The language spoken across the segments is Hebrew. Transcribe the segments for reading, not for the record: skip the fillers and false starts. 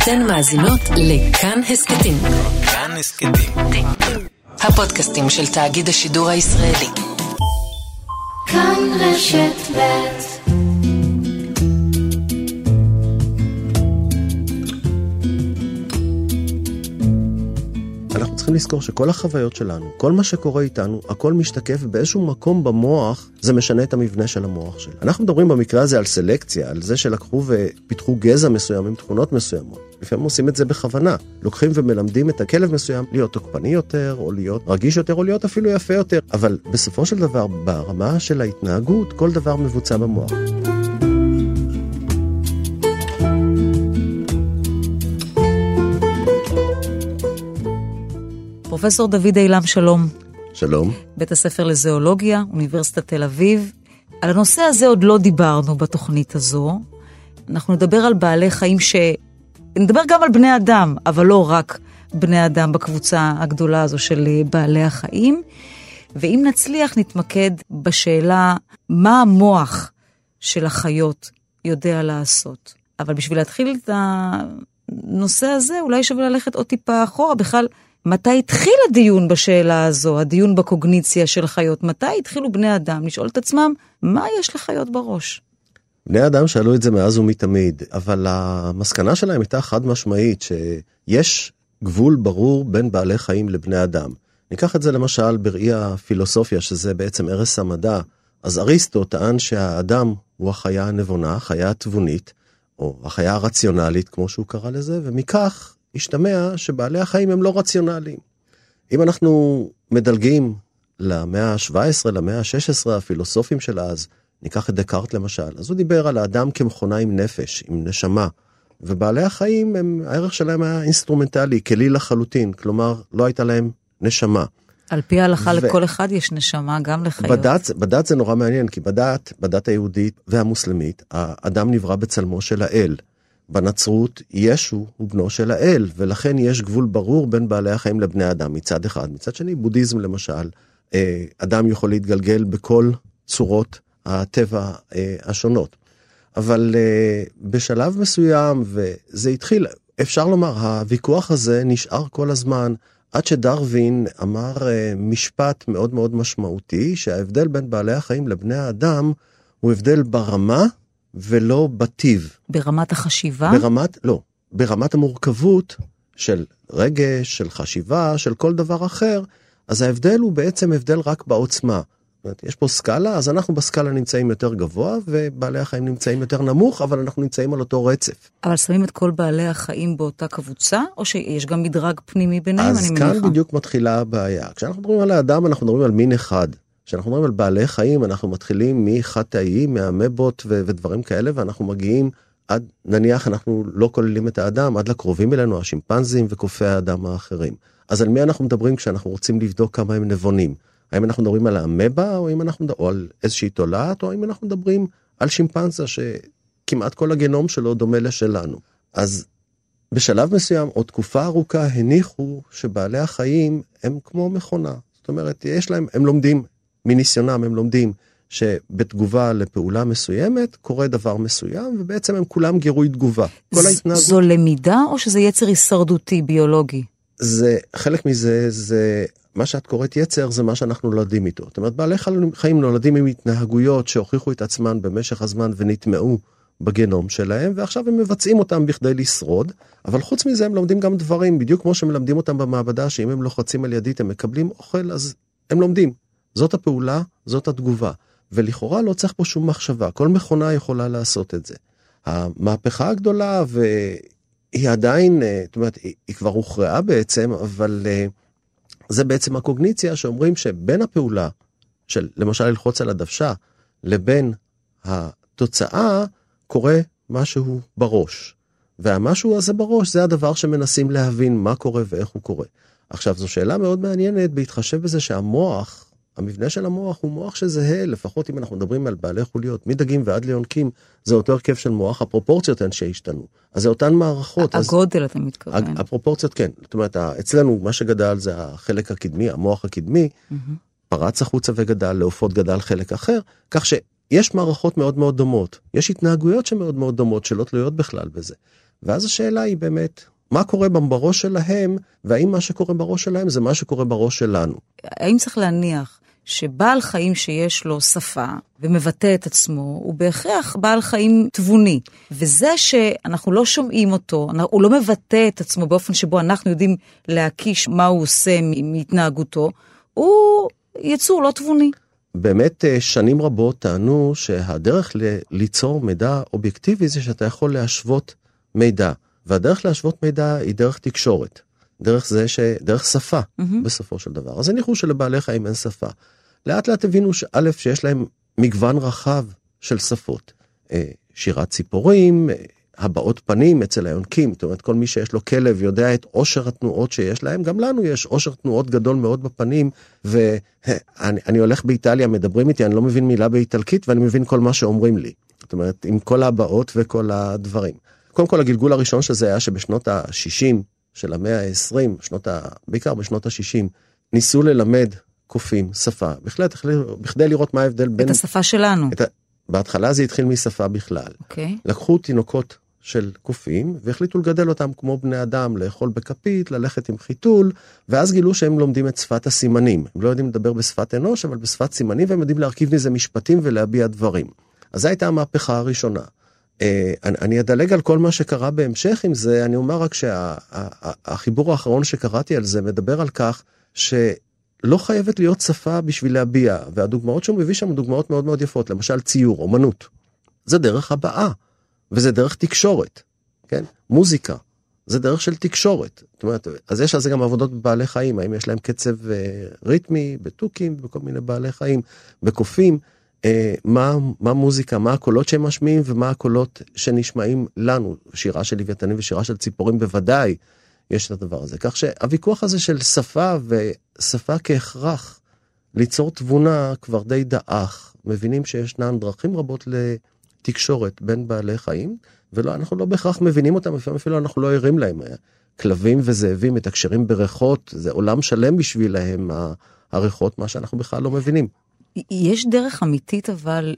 אתן מאזינות לכאן הסקטים. כאן הסקטים. הפודקאסטים של תאגיד השידור הישראלי. כאן רשת ב'. אנחנו צריכים לזכור שכל החוויות שלנו, כל מה שקורה איתנו, הכל משתקף ובאיזשהו מקום במוח, זה משנה את המבנה של המוח שלנו. אנחנו מדברים במקרה הזה על סלקציה, על זה שלקחו ופיתחו גזע מסוים עם תכונות מסוימות. לפעמים עושים את זה בכוונה. לוקחים ומלמדים את הכלב מסוים להיות תוקפני יותר, או להיות רגיש יותר, או להיות אפילו יפה יותר. אבל בסופו של דבר, ברמה של ההתנהגות, כל דבר מבוצע במוח. פרופסור דוד אילם, שלום. שלום. בית הספר לזואולוגיה, אוניברסיטת תל אביב. על הנושא הזה עוד לא דיברנו בתוכנית הזו. אנחנו נדבר על בעלי חיים נדבר גם על בני אדם, אבל לא רק בני אדם בקבוצה הגדולה הזו של בעלי החיים. ואם נצליח נתמקד בשאלה מה המוח של החיות יודע לעשות. אבל בשביל להתחיל את הנושא הזה, אולי שווה ללכת עוד טיפה אחורה. בכלל, מתי התחיל הדיון בשאלה הזו, הדיון בקוגניציה של חיות? מתי התחילו בני אדם לשאול את עצמם, מה יש לחיות בראש? בני אדם שאלו את זה מאז ומתמיד, אבל המסקנה שלהם הייתה חד משמעית, שיש גבול ברור בין בעלי חיים לבני אדם. ניקח את זה למשל בראי הפילוסופיה, שזה בעצם ערש המדע. אז אריסטו טען שהאדם הוא החיה הנבונה, החיה התבונית, או החיה הרציונלית, כמו שהוא קרא לזה, ומכך השתמע שבעלי החיים הם לא רציונליים. אם אנחנו מדלגים למאה ה-17, למאה ה-16, הפילוסופים של אז, ניקח את דקארט למשל, אז הוא דיבר על האדם כמכונה עם נפש, עם נשמה, ובעלי החיים, הערך שלהם היה אינסטרומנטלי, כלי לחלוטין, כלומר, לא הייתה להם נשמה. על פי ההלכה לכל אחד יש נשמה, גם לחיות. בדת זה נורא מעניין, כי בדת היהודית והמוסלמית, האדם נברא בצלמו של האל. בנצרות, ישו הוא בנו של האל, ולכן יש גבול ברור בין בעלי החיים לבני אדם, מצד אחד. מצד שני, בודהיזם למשל, אדם יכול להתגלגל בכל צורות הטבע השונות. אבל בשלב מסוים, וזה התחיל, אפשר לומר, הוויכוח הזה נשאר כל הזמן, עד שדרווין אמר משפט מאוד מאוד משמעותי, שההבדל בין בעלי החיים לבני האדם, הוא הבדל ברמה ולא בטיב. ברמת החשיבה? ברמת המורכבות של רגש, של חשיבה, של כל דבר אחר, אז ההבדל הוא בעצם הבדל רק בעוצמה. זאת אומרת, יש פה סקאלה, אז אנחנו בסקאלה נמצאים יותר גבוה, ובעלי החיים נמצאים יותר נמוך, אבל אנחנו נמצאים על אותו רצף. אבל שמים את כל בעלי החיים באותה קבוצה, או שיש גם מדרג פנימי ביניהם, אני מניחה? אז כאן בדיוק מתחילה הבעיה. כשאנחנו מדברים על האדם, אנחנו מדברים על מין אחד. כשאנחנו מדברים על בעלי חיים, אנחנו מתחילים מחטאים, מהמבות ודברים כאלה, ואנחנו מגיעים עד, נניח אנחנו לא כוללים את האדם, עד לקרובים אלינו, השימפנזים וקופי האדם האחרים. אז על מי אנחנו מדברים כשאנחנו רוצים לבדוק כמה הם נבונים? האם אנחנו מדברים על האמבה, או על איזושהי תולעת, או האם אנחנו מדברים על שימפנזה, שכמעט כל הגנום שלו דומה לשלנו. אז בשלב מסוים, או תקופה ארוכה, הניחו שבעלי החיים הם כמו מכונה. זאת אומרת, הם לומדים, מניסיונם הם לומדים, שבתגובה לפעולה מסוימת, קורה דבר מסוים, ובעצם הם כולם גירוי תגובה. זו למידה, או שזה יצר הישרדותי, ביולוגי? חלק מזה, מה שאת קוראת יצר, זה מה שאנחנו נולדים איתו. זאת אומרת, בעלי חיים נולדים עם התנהגויות שהוכיחו את עצמן במשך הזמן ונטמעו בגנום שלהם, ועכשיו הם מבצעים אותם בכדי לשרוד, אבל חוץ מזה הם לומדים גם דברים, בדיוק כמו שמלמדים אותם במעבדה, שאם הם לוחצים על ידית, הם מקבלים אוכל, אז הם לומדים. זאת הפעולה, זאת התגובה. ולכאורה לא צריך פה שום מחשבה, כל מכונה יכולה לעשות את זה. המהפכה הגדולה, והיא עדיין, זאת אומרת, היא כבר הוכרעה בעצם, אבל זה בעצם הקוגניציה שאומרים שבין הפעולה של למשל ללחוץ על הדוושה, לבין התוצאה קורה משהו בראש. והמשהו הזה בראש זה הדבר שמנסים להבין מה קורה ואיך הוא קורה. עכשיו זו שאלה מאוד מעניינת בהתחשב בזה שהמוח, המבנה של המוח הוא מוח שזהה, לפחות אם אנחנו מדברים על בעלי חוליות, מדגים ועד ליונקים, זה אותו הרכב של מוח, הפרופורציות הן שהשתנו. אז זה אותן מערכות. הגודל אתה מתכוון. הפרופורציות כן. זאת אומרת, אצלנו מה שגדל זה החלק הקדמי, המוח הקדמי, פרץ החוצה וגדל, לעופות גדל חלק אחר, כך שיש מערכות מאוד מאוד דומות. יש התנהגויות שמאוד מאוד דומות שלא תלויות בכלל בזה. ואז השאלה היא באמת, מה קורה בראש שלהם, והאם מה שקורה בראש שלהם זה מה שקורה בראש שלנו. האם צריך להניח שבעל חיים שיש לו שפה ומבטא את עצמו, הוא בהכרח בעל חיים תבוני. וזה שאנחנו לא שומעים אותו, הוא לא מבטא את עצמו באופן שבו אנחנו יודעים להקיש מה הוא עושה מהתנהגותו, הוא יצור לא תבוני. באמת שנים רבות טענו שהדרך ליצור מידע אובייקטיבי זה שאתה יכול להשוות מידע. והדרך להשוות מידע היא דרך תקשורת. דרך שפה, בסופו של דבר. אז הניחו שלבעלי חיים אין שפה. לאט לאט הבינו שא' שיש להם מגוון רחב של שפות. שירת ציפורים, הבעות פנים אצל היונקים, זאת אומרת, כל מי שיש לו כלב יודע את עושר התנועות שיש להם, גם לנו יש עושר תנועות גדול מאוד בפנים, ואני הולך באיטליה, מדברים איתי, אני לא מבין מילה באיטלקית, ואני מבין כל מה שאומרים לי. זאת אומרת, עם כל הבעות וכל הדברים. קודם כל, הגלגול הראשון שזה היה שבשנות ה-60 של המאה ה-20, בעיקר בשנות ה-60, ניסו ללמד קופים שפה, בכדי לראות מה ההבדל בין... את השפה שלנו. בהתחלה זה התחיל משפה בכלל. אוקיי. לקחו תינוקות של קופים, והחליטו לגדל אותם כמו בני אדם, לאכול בכפית, ללכת עם חיתול, ואז גילו שהם לומדים את שפת הסימנים. הם לא יודעים לדבר בשפת אנוש, אבל בשפת סימנים, והם יודעים להרכיב מזה משפטים ולהביע דברים. אז זו הייתה המהפכה הראשונה. אני אדלג על כל מה שקרה בהמשך עם זה, אני אומר רק שהחיבור האחרון שקראתי על זה, מדבר על כך שלא חייבת להיות שפה בשביל להביע, והדוגמאות שהוא מביא שם דוגמאות מאוד מאוד יפות, למשל ציור, אומנות. זה דרך הבעה, וזה דרך תקשורת, כן? מוזיקה, זה דרך של תקשורת. זאת אומרת, אז יש על זה גם עבודות בבעלי חיים, האם יש להם קצב ריתמי, בטוקים, בכל מיני בעלי חיים, בקופים, מה מוזיקה, מה הקולות שהם משמיעים, ומה הקולות שנשמעים לנו, שירה של לוויתנים ושירה של ציפורים בוודאי, יש את הדבר הזה. כך שהוויכוח הזה של שפה ושפה כהכרח ליצור תבונה כבר די דאח, מבינים שישנן דרכים רבות לתקשורת בין בעלי חיים, ואנחנו לא בהכרח מבינים אותם, אפילו אנחנו לא ערים להם. כלבים וזאבים מתקשרים בריחות, זה עולם שלם בשבילהם הריחות, מה שאנחנו בכלל לא מבינים. יש דרך אמיתית אבל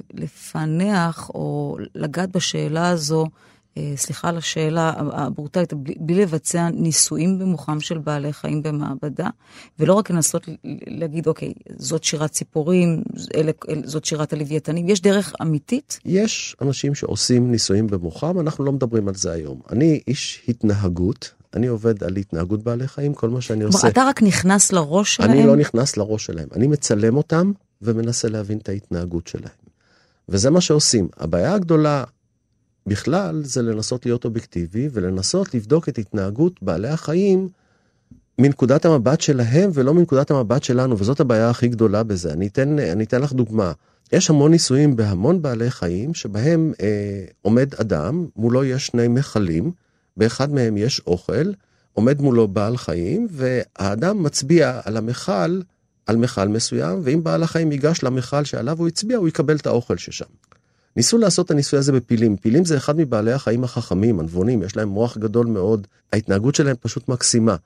לפענח או לגעת בשאלה הזו, סליחה על השאלה הברוטלית, בלי לבצע ניסויים במוחם של בעלי חיים במעבדה, ולא רק לנסות להגיד, אוקיי, זאת שירת ציפורים, זאת שירת הלוויתנים, יש דרך אמיתית? יש אנשים שעושים ניסויים במוחם, אנחנו לא מדברים על זה היום. אני איש התנהגות, אני עובד על התנהגות בעלי חיים, כל מה שאני עושה. אתה רק נכנס לראש שלהם? אני לא נכנס לראש שלהם, אני מצלם אותם ומנסה להבין את ההתנהגות שלהם. וזה מה שעושים. הבעיה הגדולה בכלל זה לנסות להיות אובייקטיבי, ולנסות לבדוק את התנהגות בעלי החיים מנקודת המבט שלהם, ולא מנקודת המבט שלנו, וזאת הבעיה הכי גדולה בזה. אני אתן לך דוגמה. יש המון ניסויים בהמון בעלי חיים, שבהם עומד אדם, מולו יש שני מחלים, באחד מהם יש אוכל, עומד מולו בעל חיים, והאדם מצביע על המחל, על מחל מסוים, ואם בעל החיים ייגש למחל שעליו הוא הצביע, הוא יקבל את האוכל ששם. ניסו לעשות את הניסוי הזה בפילים. פילים זה אחד מבעלי החיים החכמים, הנבונים, יש להם מוח גדול מאוד, ההתנהגות שלהם פשוט מקסימה.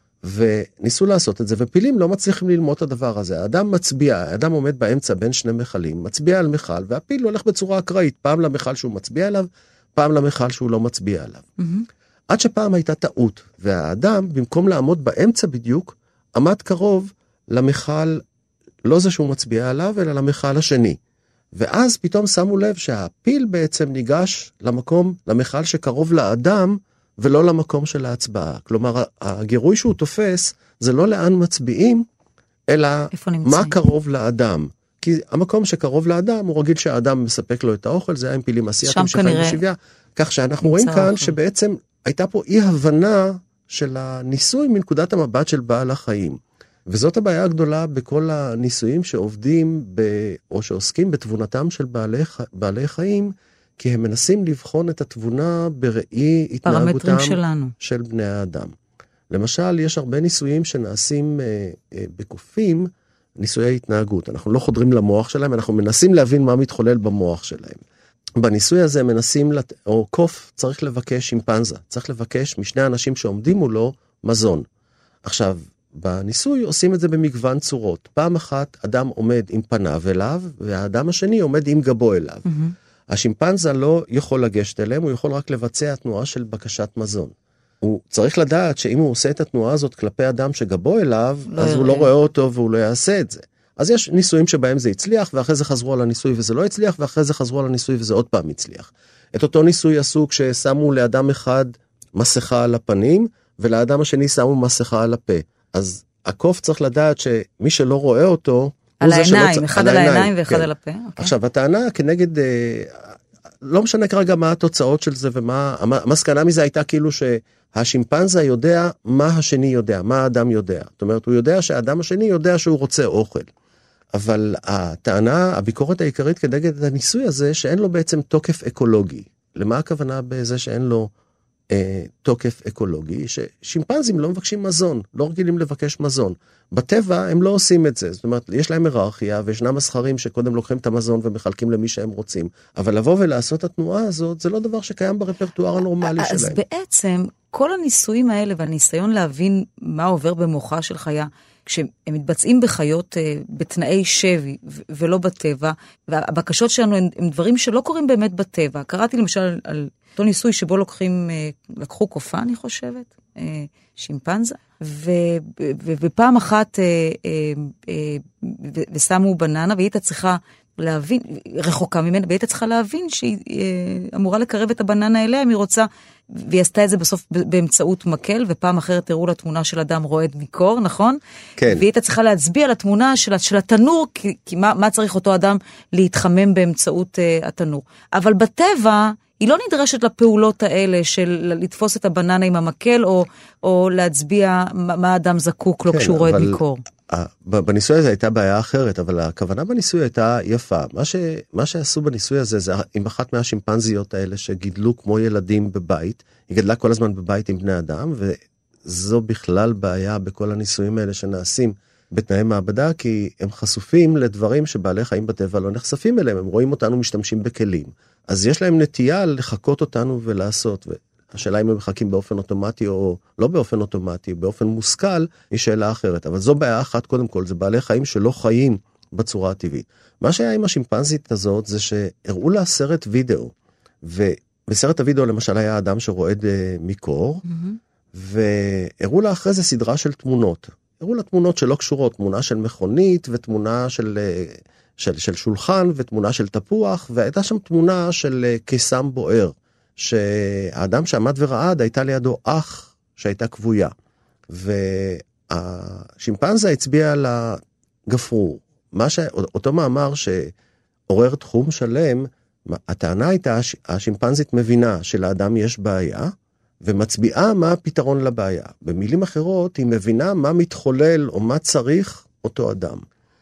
וניסו לעשות את זה, ופילים לא מצליחים ללמוד את הדבר הזה. האדם מצביע, האדם עומד באמצע בין שני מחלים, מצביע על מחל, והפיל הולך בצורה אקראית, פעם למחל שהוא מצביע עליו, פעם למחל שהוא לא מצביע עליו. עד שפעם הייתה טעות, והאדם, במקום לעמוד באמצע בדיוק, עמד קרוב למחל, לא זה שהוא מצביע עליו, אלא למחל השני. ואז פתאום שמו לב שהפיל בעצם ניגש למחל שקרוב לאדם, ולא למקום של ההצבעה. כלומר, הגירוי שהוא תופס, זה לא לאן מצביעים, אלא מה קרוב לאדם. כי המקום שקרוב לאדם, הוא רגיל שהאדם מספק לו את האוכל, זה היה עם פילים אסיאטים שחיים בשביה. כך שאנחנו רואים כאן שבעצם הייתה פה אי הבנה של הניסוי מנקודת המבט של בעל החיים. וזאת הבעיה הגדולה בכל הניסויים שעובדים או שעוסקים בתבונתם של בעלי חיים, כי הם מנסים לבחון את התבונה בראי התנהגותם של בני האדם. למשל, יש הרבה ניסויים שנעשים בקופים, ניסויי התנהגות. אנחנו לא חודרים למוח שלהם, אנחנו מנסים להבין מה מתחולל במוח שלהם. בניסוי הזה מנסים, או קוף צריך לבקש שימפנזה, צריך לבקש משני אנשים שעומדים מולו מזון. עכשיו, בניסוי עושים את זה במגוון צורות. פעם אחת אדם עומד עם פניו אליו, והאדם השני עומד עם גבו אליו. השימפנזה לא יכול לגשת אליהם, הוא יכול רק לבצע תנועה של בקשת מזון. הוא צריך לדעת שאם הוא עושה את התנועה הזאת כלפי אדם שגבו אליו, אז הוא לא רואה אותו והוא לא יעשה את זה. אז יש ניסויים שבהם זה הצליח, ואחרי זה חזרו על הניסוי וזה לא הצליח, ואחרי זה חזרו על הניסוי וזה עוד פעם הצליח. את אותו ניסוי עשו כששמו לאדם אחד מסכה על הפנים, ולאדם השני שמו מסכה על הפה. אז הקוף צריך לדעת שמי שלא רואה אותו, על העיניים, אחד על העיניים ואחד על הפה. עכשיו, הטענה כנגד, לא משנה כרגע מה התוצאות של זה, ומה, המסקנה מזה הייתה כאילו שהשימפנזה יודע מה השני יודע, מה האדם יודע. זאת אומרת, הוא יודע שהאדם השני יודע שהוא רוצה אוכל. אבל הטענה, הביקורת העיקרית כנגד הניסוי הזה, שאין לו בעצם תוקף אקולוגי. למה הכוונה בזה שאין לו תוקף אקולוגי? ששימפנזים לא מבקשים מזון, לא רגילים לבקש מזון. בטבע הם לא עושים את זה, זאת אומרת, יש להם היררכיה, וישנם מסחרים שקודם לוקחים את המזון ומחלקים למי שהם רוצים. אבל לבוא ולעשות את התנועה הזאת, זה לא דבר שקיים ברפרטואר הנורמלי שלהם. אז בעצם, כל הניסויים האלה, והניסיון להבין מה עובר במוחה של חיה, כשהם מתבצעים בחיות בתנאי שבי ולא בטבע, והבקשות שלנו הם דברים שלא קורים באמת בטבע. קראתי למשל על אותו ניסוי שבו לקחו קופה, אני חושבת, שימפנזה, ופעם אחת ושמו בננה, והיא הייתה צריכה להבין, רחוקה ממנה, והיא הייתה צריכה להבין שהיא אמורה לקרב את הבננה אליה, אם היא רוצה, והיא עשתה את זה בסוף באמצעות מקל, ופעם אחרת הראו לה תמונה של אדם רועד מקור, נכון? כן. והיא הייתה צריכה להצביע לתמונה של התנור, כי מה צריך אותו אדם להתחמם באמצעות התנור. אבל בטבע, היא לא נדרשת לפעולות האלה של לתפוס את הבננה עם המקל, או להצביע מה האדם זקוק לו כשהוא רועד מקור. בניסוי הזה הייתה בעיה אחרת, אבל הכוונה בניסוי הייתה יפה. מה שעשו בניסוי הזה, זה עם אחת מהשימפנזיות האלה שגידלו כמו ילדים בבית, היא גדלה כל הזמן בבית עם בני אדם, וזו בכלל בעיה בכל הניסויים האלה שנעשים בתנאי מעבדה, כי הם חשופים לדברים שבעלי חיים בטבע לא נחשפים אליהם, הם רואים אותנו משתמשים בכלים. אז יש להם נטייה לחכות אותנו ולעשות, השאלה אם הם מחכים באופן אוטומטי או לא באופן אוטומטי, באופן מושכל, היא שאלה אחרת. אבל זו בעיה אחת קודם כל, זה בעלי חיים שלא חיים בצורה הטבעית. מה שהיה עם השימפנזית הזאת, זה שהראו לה סרט וידאו, ובסרט הוידאו למשל היה אדם שרועד מקור, והראו לה אחרי זה סדרה של תמונות. הראו לה תמונות שלא קשורות, תמונה של מכונית ותמונה של שולחן ותמונה של תפוח, והייתה שם תמונה של קיסם בוער. שהאדם שעמד ורעד הייתה לידו אח שהייתה כבויה, והשימפנזה הצביע על הגפרור. אותו מאמר שעורר תחום שלם, הטענה הייתה שהשימפנזית מבינה שלאדם יש בעיה, ומצביעה מה הפתרון לבעיה. במילים אחרות, היא מבינה מה מתחולל או מה צריך אותו אדם.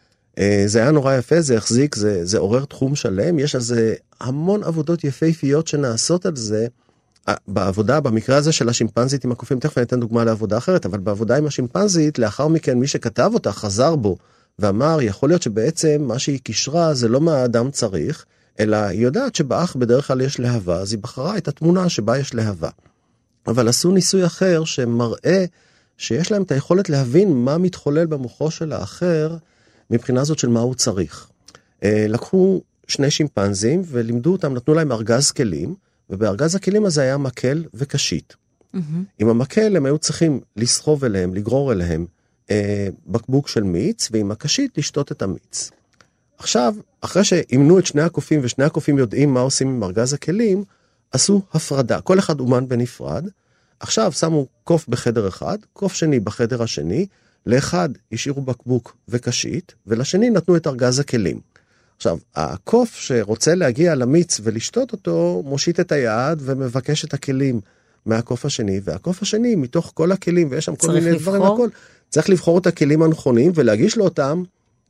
זה היה נורא יפה, זה החזיק, זה עורר תחום שלם, יש על זה המון עבודות יפהפיות שנעשות על זה, בעבודה, במקרה הזה של השימפנזית עם הקופים, תכף אני אתן דוגמה לעבודה אחרת, אבל בעבודה עם השימפנזית, לאחר מכן מי שכתב אותה חזר בו, ואמר, יכול להיות שבעצם מה שהיא קישרה זה לא מה האדם צריך, אלא היא יודעת שבאח בדרך כלל יש להבה, אז היא בחרה את התמונה שבה יש להבה. אבל עשו ניסוי אחר שמראה שיש להם את היכולת להבין מה מתחולל במוחו של האחר, מבחינה זאת של מה הוא צריך. לקחו שני שימפנזים ולימדו אותם, נתנו להם ארגז כלים, ובארגז הכלים הזה היה מקל וקשית. עם המקל הם היו צריכים לסחוב אליהם, לגרור אליהם בקבוק של מיץ, ועם הקשית לשתות את המיץ. עכשיו, אחרי שאימנו את שני הקופים, ושני הקופים יודעים מה עושים עם ארגז הכלים, עשו הפרדה, כל אחד אומן בנפרד. עכשיו שמו קוף בחדר אחד, קוף שני בחדר השני, לאחד השאירו בקבוק וקשית, ולשני נתנו את ארגז הכלים. עכשיו, הקוף שרוצה להגיע למיץ ולשתות אותו, מושיט את היד ומבקש את הכלים מהקוף השני, והקוף השני מתוך כל הכלים, ויש שם כל מיני דברים, הכל, צריך לבחור את הכלים הנכונים ולהגיש לו אותם,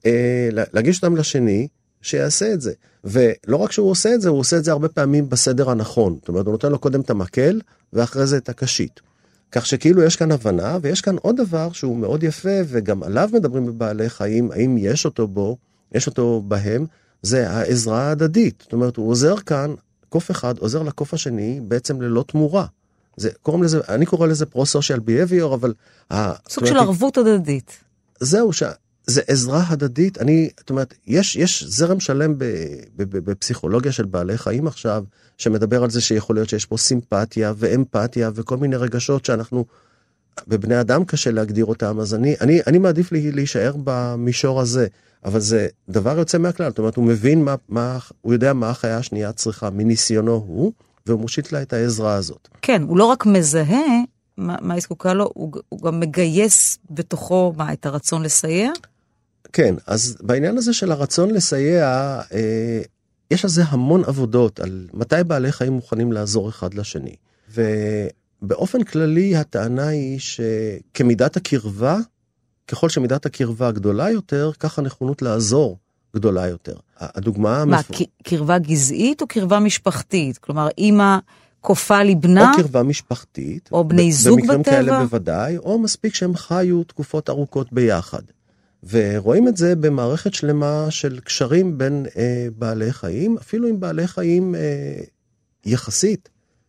להגיש אותם לשני, שיעשה את זה. ולא רק שהוא עושה את זה, הוא עושה את זה הרבה פעמים בסדר הנכון. זאת אומרת, הוא נותן לו קודם את המקל, ואחרי זה את הקשית. כך שכאילו יש כאן הבנה, ויש כאן עוד דבר שהוא מאוד יפה, וגם עליו מדברים בבעלי חיים, האם יש אותו בו, יש אותו בהם, זה העזרה ההדדית. זאת אומרת, הוא עוזר כאן, קוף אחד עוזר לקוף השני, בעצם ללא תמורה. אני קורא לזה פרו-סושיאל ביהביור, אבל... סוג של ערבות הדדית. זהו, זה עזרה הדדית. זאת אומרת, יש זרם שלם בפסיכולוגיה של בעלי חיים עכשיו, שמדבר על זה שיכול להיות שיש פה סימפתיה ואמפתיה וכל מיני רגשות שאנחנו, בבני אדם קשה להגדיר אותם, אז אני מעדיף להישאר במישור הזה, אבל זה דבר יוצא מהכלל. זאת אומרת, הוא מבין הוא יודע מה החיה השנייה צריכה מניסיונו הוא, והוא מושיט לה את העזרה הזאת. כן, הוא לא רק מזהה מה היא זקוקה לו, הוא גם מגייס בתוכו את הרצון לסייע? כן, אז בעניין הזה של הרצון לסייע, יש על זה המון עבודות, על מתי בעלי חיים מוכנים לעזור אחד לשני. ובאופן כללי הטענה היא שכמידת הקרבה, ככל שמידת הקרבה גדולה יותר, כך הנכונות לעזור גדולה יותר. הדוגמה... קרבה גזעית או קרבה משפחתית? כלומר, אמא כופה לבנה? או קרבה משפחתית. או בני זוג בטבע? במקרים כאלה בוודאי, או מספיק שהם חיו תקופות ארוכות ביחד. ורואים את זה במערכת שלמה של קשרים בין בעלי חיים, אפילו עם בעלי חיים יחסית,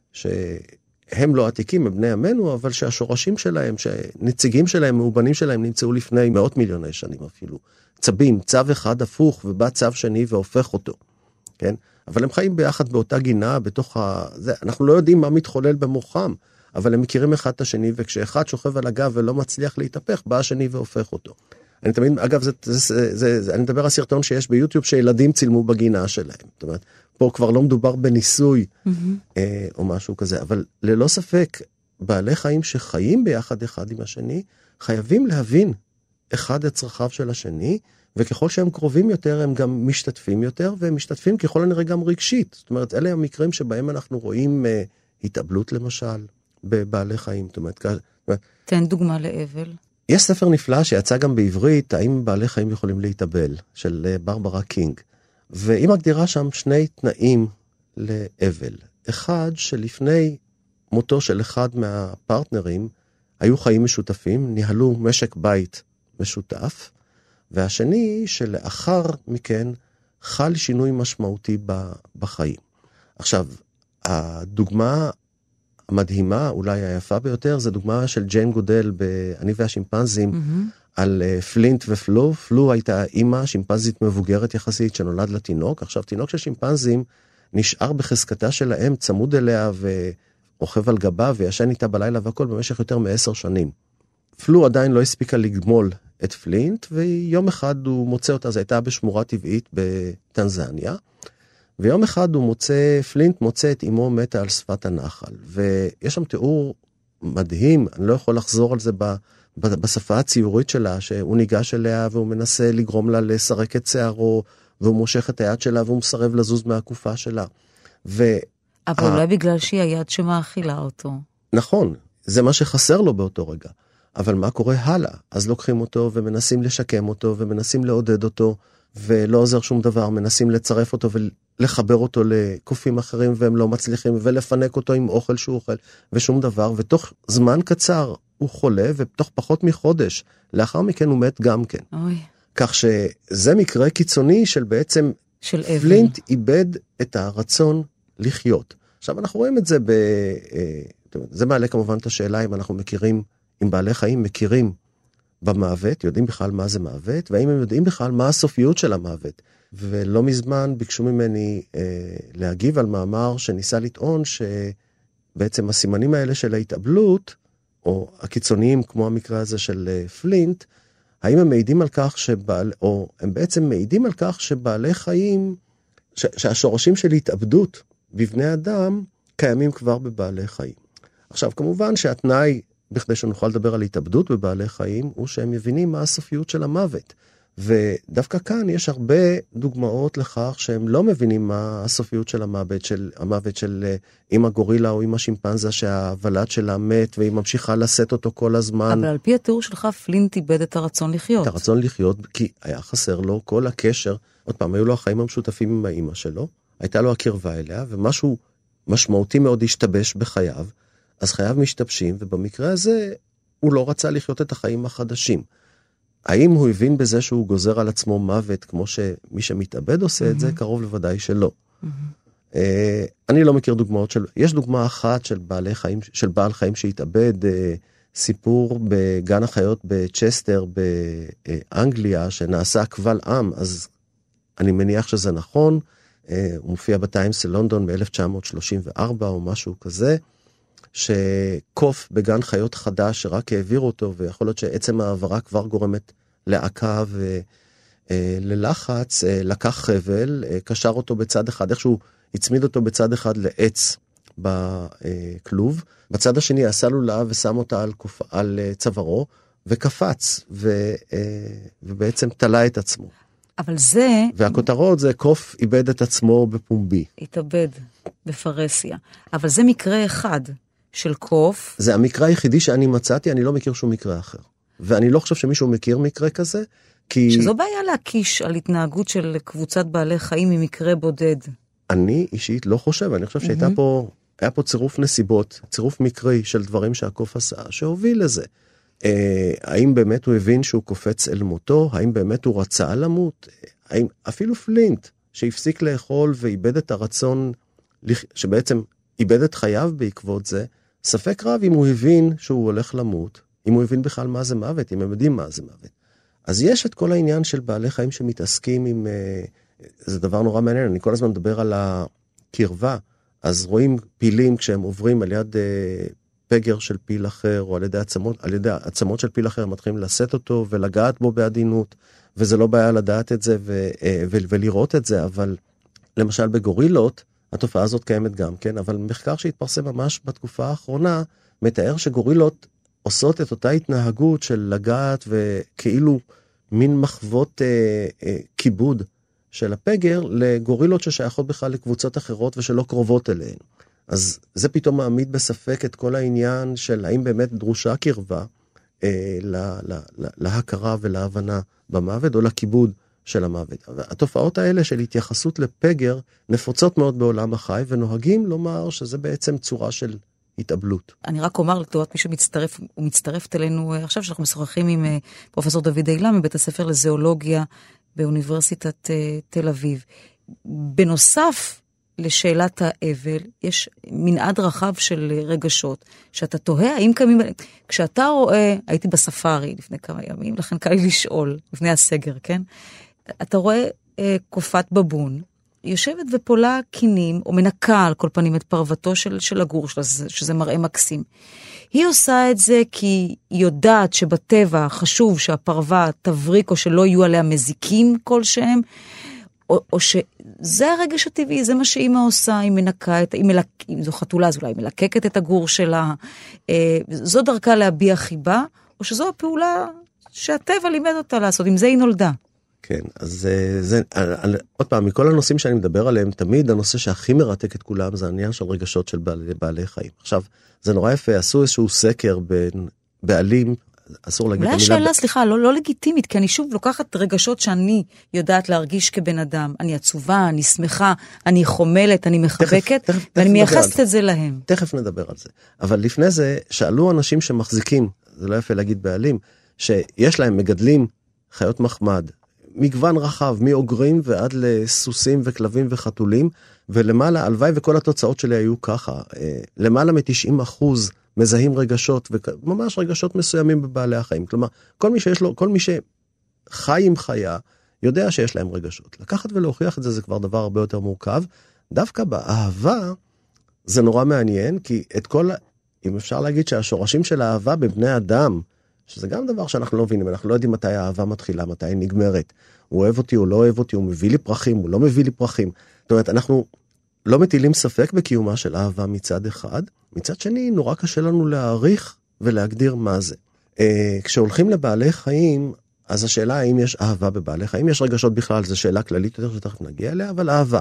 שהם לא עתיקים, הם בני עמנו, אבל שהשורשים שלהם, שנציגים שלהם, מאובנים שלהם, נמצאו לפני מאות מיליוני שנים אפילו. צבים, צו אחד הפוך, ובא צו שני והופך אותו. כן? אבל הם חיים ביחד באותה גינה, בתוך אנחנו לא יודעים מה מתחולל במוחם, אבל הם מכירים אחד את השני, וכשאחד שוכב על הגב ולא מצליח להתהפך, בא השני והופך אותו. אני תמיד, אגב, אני מדבר על סרטון שיש ביוטיוב שילדים צילמו בגינה שלהם. זאת אומרת, פה כבר לא מדובר בניסוי או משהו כזה, אבל ללא ספק, בעלי חיים שחיים ביחד אחד עם השני, חייבים להבין אחד את צרכיו של השני, וככל שהם קרובים יותר, הם גם משתתפים יותר, והם משתתפים ככל הנראה גם רגשית. זאת אומרת, אלה המקרים שבהם אנחנו רואים התאבלות למשל, בבעלי חיים. זאת אומרת, תן דוגמה לאבל. יש ספר נפלא שיצא גם בעברית, האם בעלי חיים יכולים להתאבל, של ברברה קינג. והיא מגדירה שם שני תנאים לאבל. אחד, שלפני מותו של אחד מהפרטנרים, היו חיים משותפים, ניהלו משק בית משותף, והשני, שלאחר מכן, חל שינוי משמעותי בחיים. עכשיו, הדוגמה המדהימה, אולי היפה ביותר, זה דוגמה של ג'יין גודל ב"אני והשימפנזים", על פלינט ופלו. פלו הייתה אימא, שימפנזית מבוגרת יחסית, שנולד לתינוק. עכשיו, תינוק של שימפנזים נשאר בחזקתה של האם, צמוד אליה ורוכב על גבה, וישן איתה בלילה והכל במשך יותר מ10 שנים. פלו עדיין לא הספיקה לגמול את פלינט, ויום אחד הוא מוצא אותה, זו הייתה בשמורה טבעית בטנזניה, ויום אחד פלינט מוצא את אמו מתה על שפת הנחל, ויש שם תיאור מדהים, אני לא יכול לחזור על זה בשפה הציורית שלה, שהוא ניגש אליה והוא מנסה לגרום לה לסרק את שערו, והוא מושך את היד שלה והוא מסרב לזוז מהקופה שלה. אבל אולי בגלל שהיא היד שמאכילה אותו. נכון, זה מה שחסר לו באותו רגע. אבל מה קורה הלאה? אז לוקחים אותו ומנסים לשקם אותו ומנסים לעודד אותו, ולא עוזר שום דבר, מנסים לצרף אותו ולחבר אותו לקופים אחרים והם לא מצליחים, ולפנק אותו עם אוכל שהוא אוכל, ושום דבר, ותוך זמן קצר הוא חולה, ותוך פחות מחודש, לאחר מכן הוא מת גם כן. אוי. כך שזה מקרה קיצוני של בעצם, של פלינט איבד את הרצון לחיות. עכשיו אנחנו רואים את זה זה מעלה כמובן את השאלה אם אנחנו מכירים, אם בעלי חיים מכירים במוות, יודעים בכלל מה זה מוות, והאם הם יודעים בכלל מה הסופיות של המוות. ולא מזמן ביקשו ממני להגיב על מאמר שניסה לטעון שבעצם הסימנים האלה של ההתאבלות, או הקיצוניים כמו המקרה הזה של פלינט, האם הם מעידים על כך או הם בעצם מעידים על כך שבעלי חיים, שהשורשים של התאבדות בבני אדם קיימים כבר בבעלי חיים. עכשיו כמובן שהתנאי בכדי שנוכל לדבר על התאבדות בבעלי חיים, הוא שהם מבינים מה הסופיות של המוות. ודווקא כאן יש הרבה דוגמאות לכך שהם לא מבינים מה הסופיות של המוות של אמא גורילה או אמא שימפנזה שהוולד שלה מת והיא ממשיכה לשאת אותו כל הזמן. אבל על פי התיאור שלך פלינט איבד את הרצון לחיות. את הרצון לחיות כי היה חסר לו כל הקשר. עוד פעם, היו לו החיים המשותפים עם האמא שלו, הייתה לו הקרבה אליה ומשהו משמעותי מאוד השתבש בחייו. אז חייו משתבשים, ובמקרה הזה הוא לא רצה לחיות את החיים החדשים. האם הוא הבין בזה שהוא גוזר על עצמו מוות, כמו שמי שמתאבד עושה את זה? קרוב לוודאי שלא. אני לא מכיר דוגמאות יש דוגמה אחת של בעל חיים שהתאבד, סיפור בגן החיות בצ'סטר באנגליה, שנעשה קבל עם, אז אני מניח שזה נכון, הוא מופיע בטיימס של לונדון ב-1934 או משהו כזה, שקוף בגן חיות חדש שרק העבירו אותו, ויכול להיות שעצם העברה כבר גורמת לעקה וללחץ, לקח חבל, קשר אותו בצד אחד, איכשהו הצמיד אותו בצד אחד לעץ בכלוב, בצד השני עשה לולאה ושם אותה על צווארו, וקפץ, ובעצם תלה את עצמו. אבל זה... והכותרות זה קוף איבד את עצמו בפומבי. התאבד בפרסיה. אבל זה מקרה אחד של קוף. זה המקרה היחידי שאני מצאתי, אני לא מכיר שום מקרה אחר. ואני לא חושב שמישהו מכיר מקרה כזה, כי... שזו בעיה להקיש על התנהגות של קבוצת בעלי חיים ממקרה בודד. אני אישית לא חושב, אני חושב היה פה צירוף נסיבות, צירוף מקרי של דברים שהקוף עשה, שהוביל לזה. האם באמת הוא הבין שהוא קופץ אל מותו? האם באמת הוא רצה למות? האם אפילו פלינט, שהפסיק לאכול ואיבד את הרצון, שבעצם איבד את חייו בעקבות זה, ספק רב אם הוא הבין שהוא הולך למות, אם הוא הבין בכלל מה זה מוות, אם הם יודעים מה זה מוות. אז יש את כל העניין של בעלי חיים שמתעסקים עם... זה דבר נורא מעניין, אני כל הזמן מדבר על הקרבה, אז רואים פילים כשהם עוברים על יד פגר של פיל אחר, או על ידי עצמות של פיל אחר, מתחילים לשאת אותו ולגעת בו בעדינות, וזה לא בעיה לדעת את זה ולראות את זה, אבל למשל בגורילות, התופעה הזאת קיימת גם כן, אבל מחקר שהתפרסם ממש בתקופה האחרונה, מתאר שגורילות עושות את אותה התנהגות של לגעת וכאילו מין מחוות כיבוד של הפגר לגורילות ששייכות בכלל לקבוצות אחרות ושלא קרובות אליהן. אז זה פתאום מעמיד בספק את כל העניין של האם באמת דרושה קרבה להכרה ולהבנה במוות או לכיבוד של המוות. התופעות האלה של התייחסות לפגר נפוצות מאוד בעולם החי ונוהגים לומר שזה בעצם צורה של התאבלות. אני רק אומר לטובת מי שמצטרפת אלינו עכשיו, שאנחנו משוחחים עם פרופסור דוד אילם מבית הספר לזואולוגיה באוניברסיטת תל אביב. בנוסף לשאלת האבל, יש מנעד רחב של רגשות, שאתה תוהה האם קמים... כשאתה רואה, הייתי בספארי לפני כמה ימים, לכן קל לי לשאול, לפני הסגר, כן? אתה רואה קופת בבון, יושבת ופולה קינים, או מנקה על כל פנים את פרוותו של הגור שלה, שזה מראה מקסים. היא עושה את זה כי היא יודעת שבטבע חשוב שהפרווה תבריק, או שלא יהיו עליה מזיקים כלשהם, או שזה הרגש הטבעי, זה מה שאמא עושה, היא מנקה, אם זו חתולה, אז אולי היא מלקקת את הגור שלה, זו דרכה להביע חיבה, או שזו הפעולה שהטבע לימד אותה לעשות, עם זה היא נולדה. כן, אז זה, עוד פעם, מכל הנושאים שאני מדבר עליהם, תמיד הנושא שהכי מרתק את כולם, זה העניין של רגשות של בעלי חיים. עכשיו, זה נורא יפה, עשו איזשהו סקר בין בעלים, אסור להגיד... אולי השאלה, סליחה, לא לגיטימית, כי אני שוב לוקחת רגשות שאני יודעת להרגיש כבן אדם. אני עצובה, אני שמחה, אני חומלת, אני מחבקת, ואני מייחסת את זה להם. תכף נדבר על זה. אבל לפני זה, שאלו אנשים שמחזיקים, זה לא יפה להגיד בעלים, שיש להם מגדלים חיות מחמד, מגוון רחב, מאוגרים ועד לסוסים וכלבים וחתולים, ולמעלה, הלוואי וכל התוצאות שלי היו ככה, למעלה מ-90% מזהים רגשות, וממש רגשות מסוימים בבעלי החיים. כלומר, כל מי שחי עם חיה, יודע שיש להם רגשות. לקחת ולהוכיח את זה, זה כבר דבר הרבה יותר מורכב. דווקא באהבה, זה נורא מעניין, כי אם אפשר להגיד שהשורשים של האהבה בבני אדם, שזה גם דבר שאנחנו לא מבינים, אנחנו לא יודעים מתי האהבה מתחילה, מתי היא נגמרת. הוא אוהב אותי, הוא לא אוהב אותי, הוא מביא לי פרחים, הוא לא מביא לי פרחים. זאת אומרת, אנחנו לא מטילים ספק בקיומה של אהבה מצד אחד, מצד שני, נורא קשה לנו להעריך ולהגדיר מה זה. כשהולכים לבעלי חיים, אז השאלה האם יש אהבה בבעלי חיים, יש רגשות בכלל, זו שאלה כללית יותר שתכף נגיע אליה, אבל אהבה.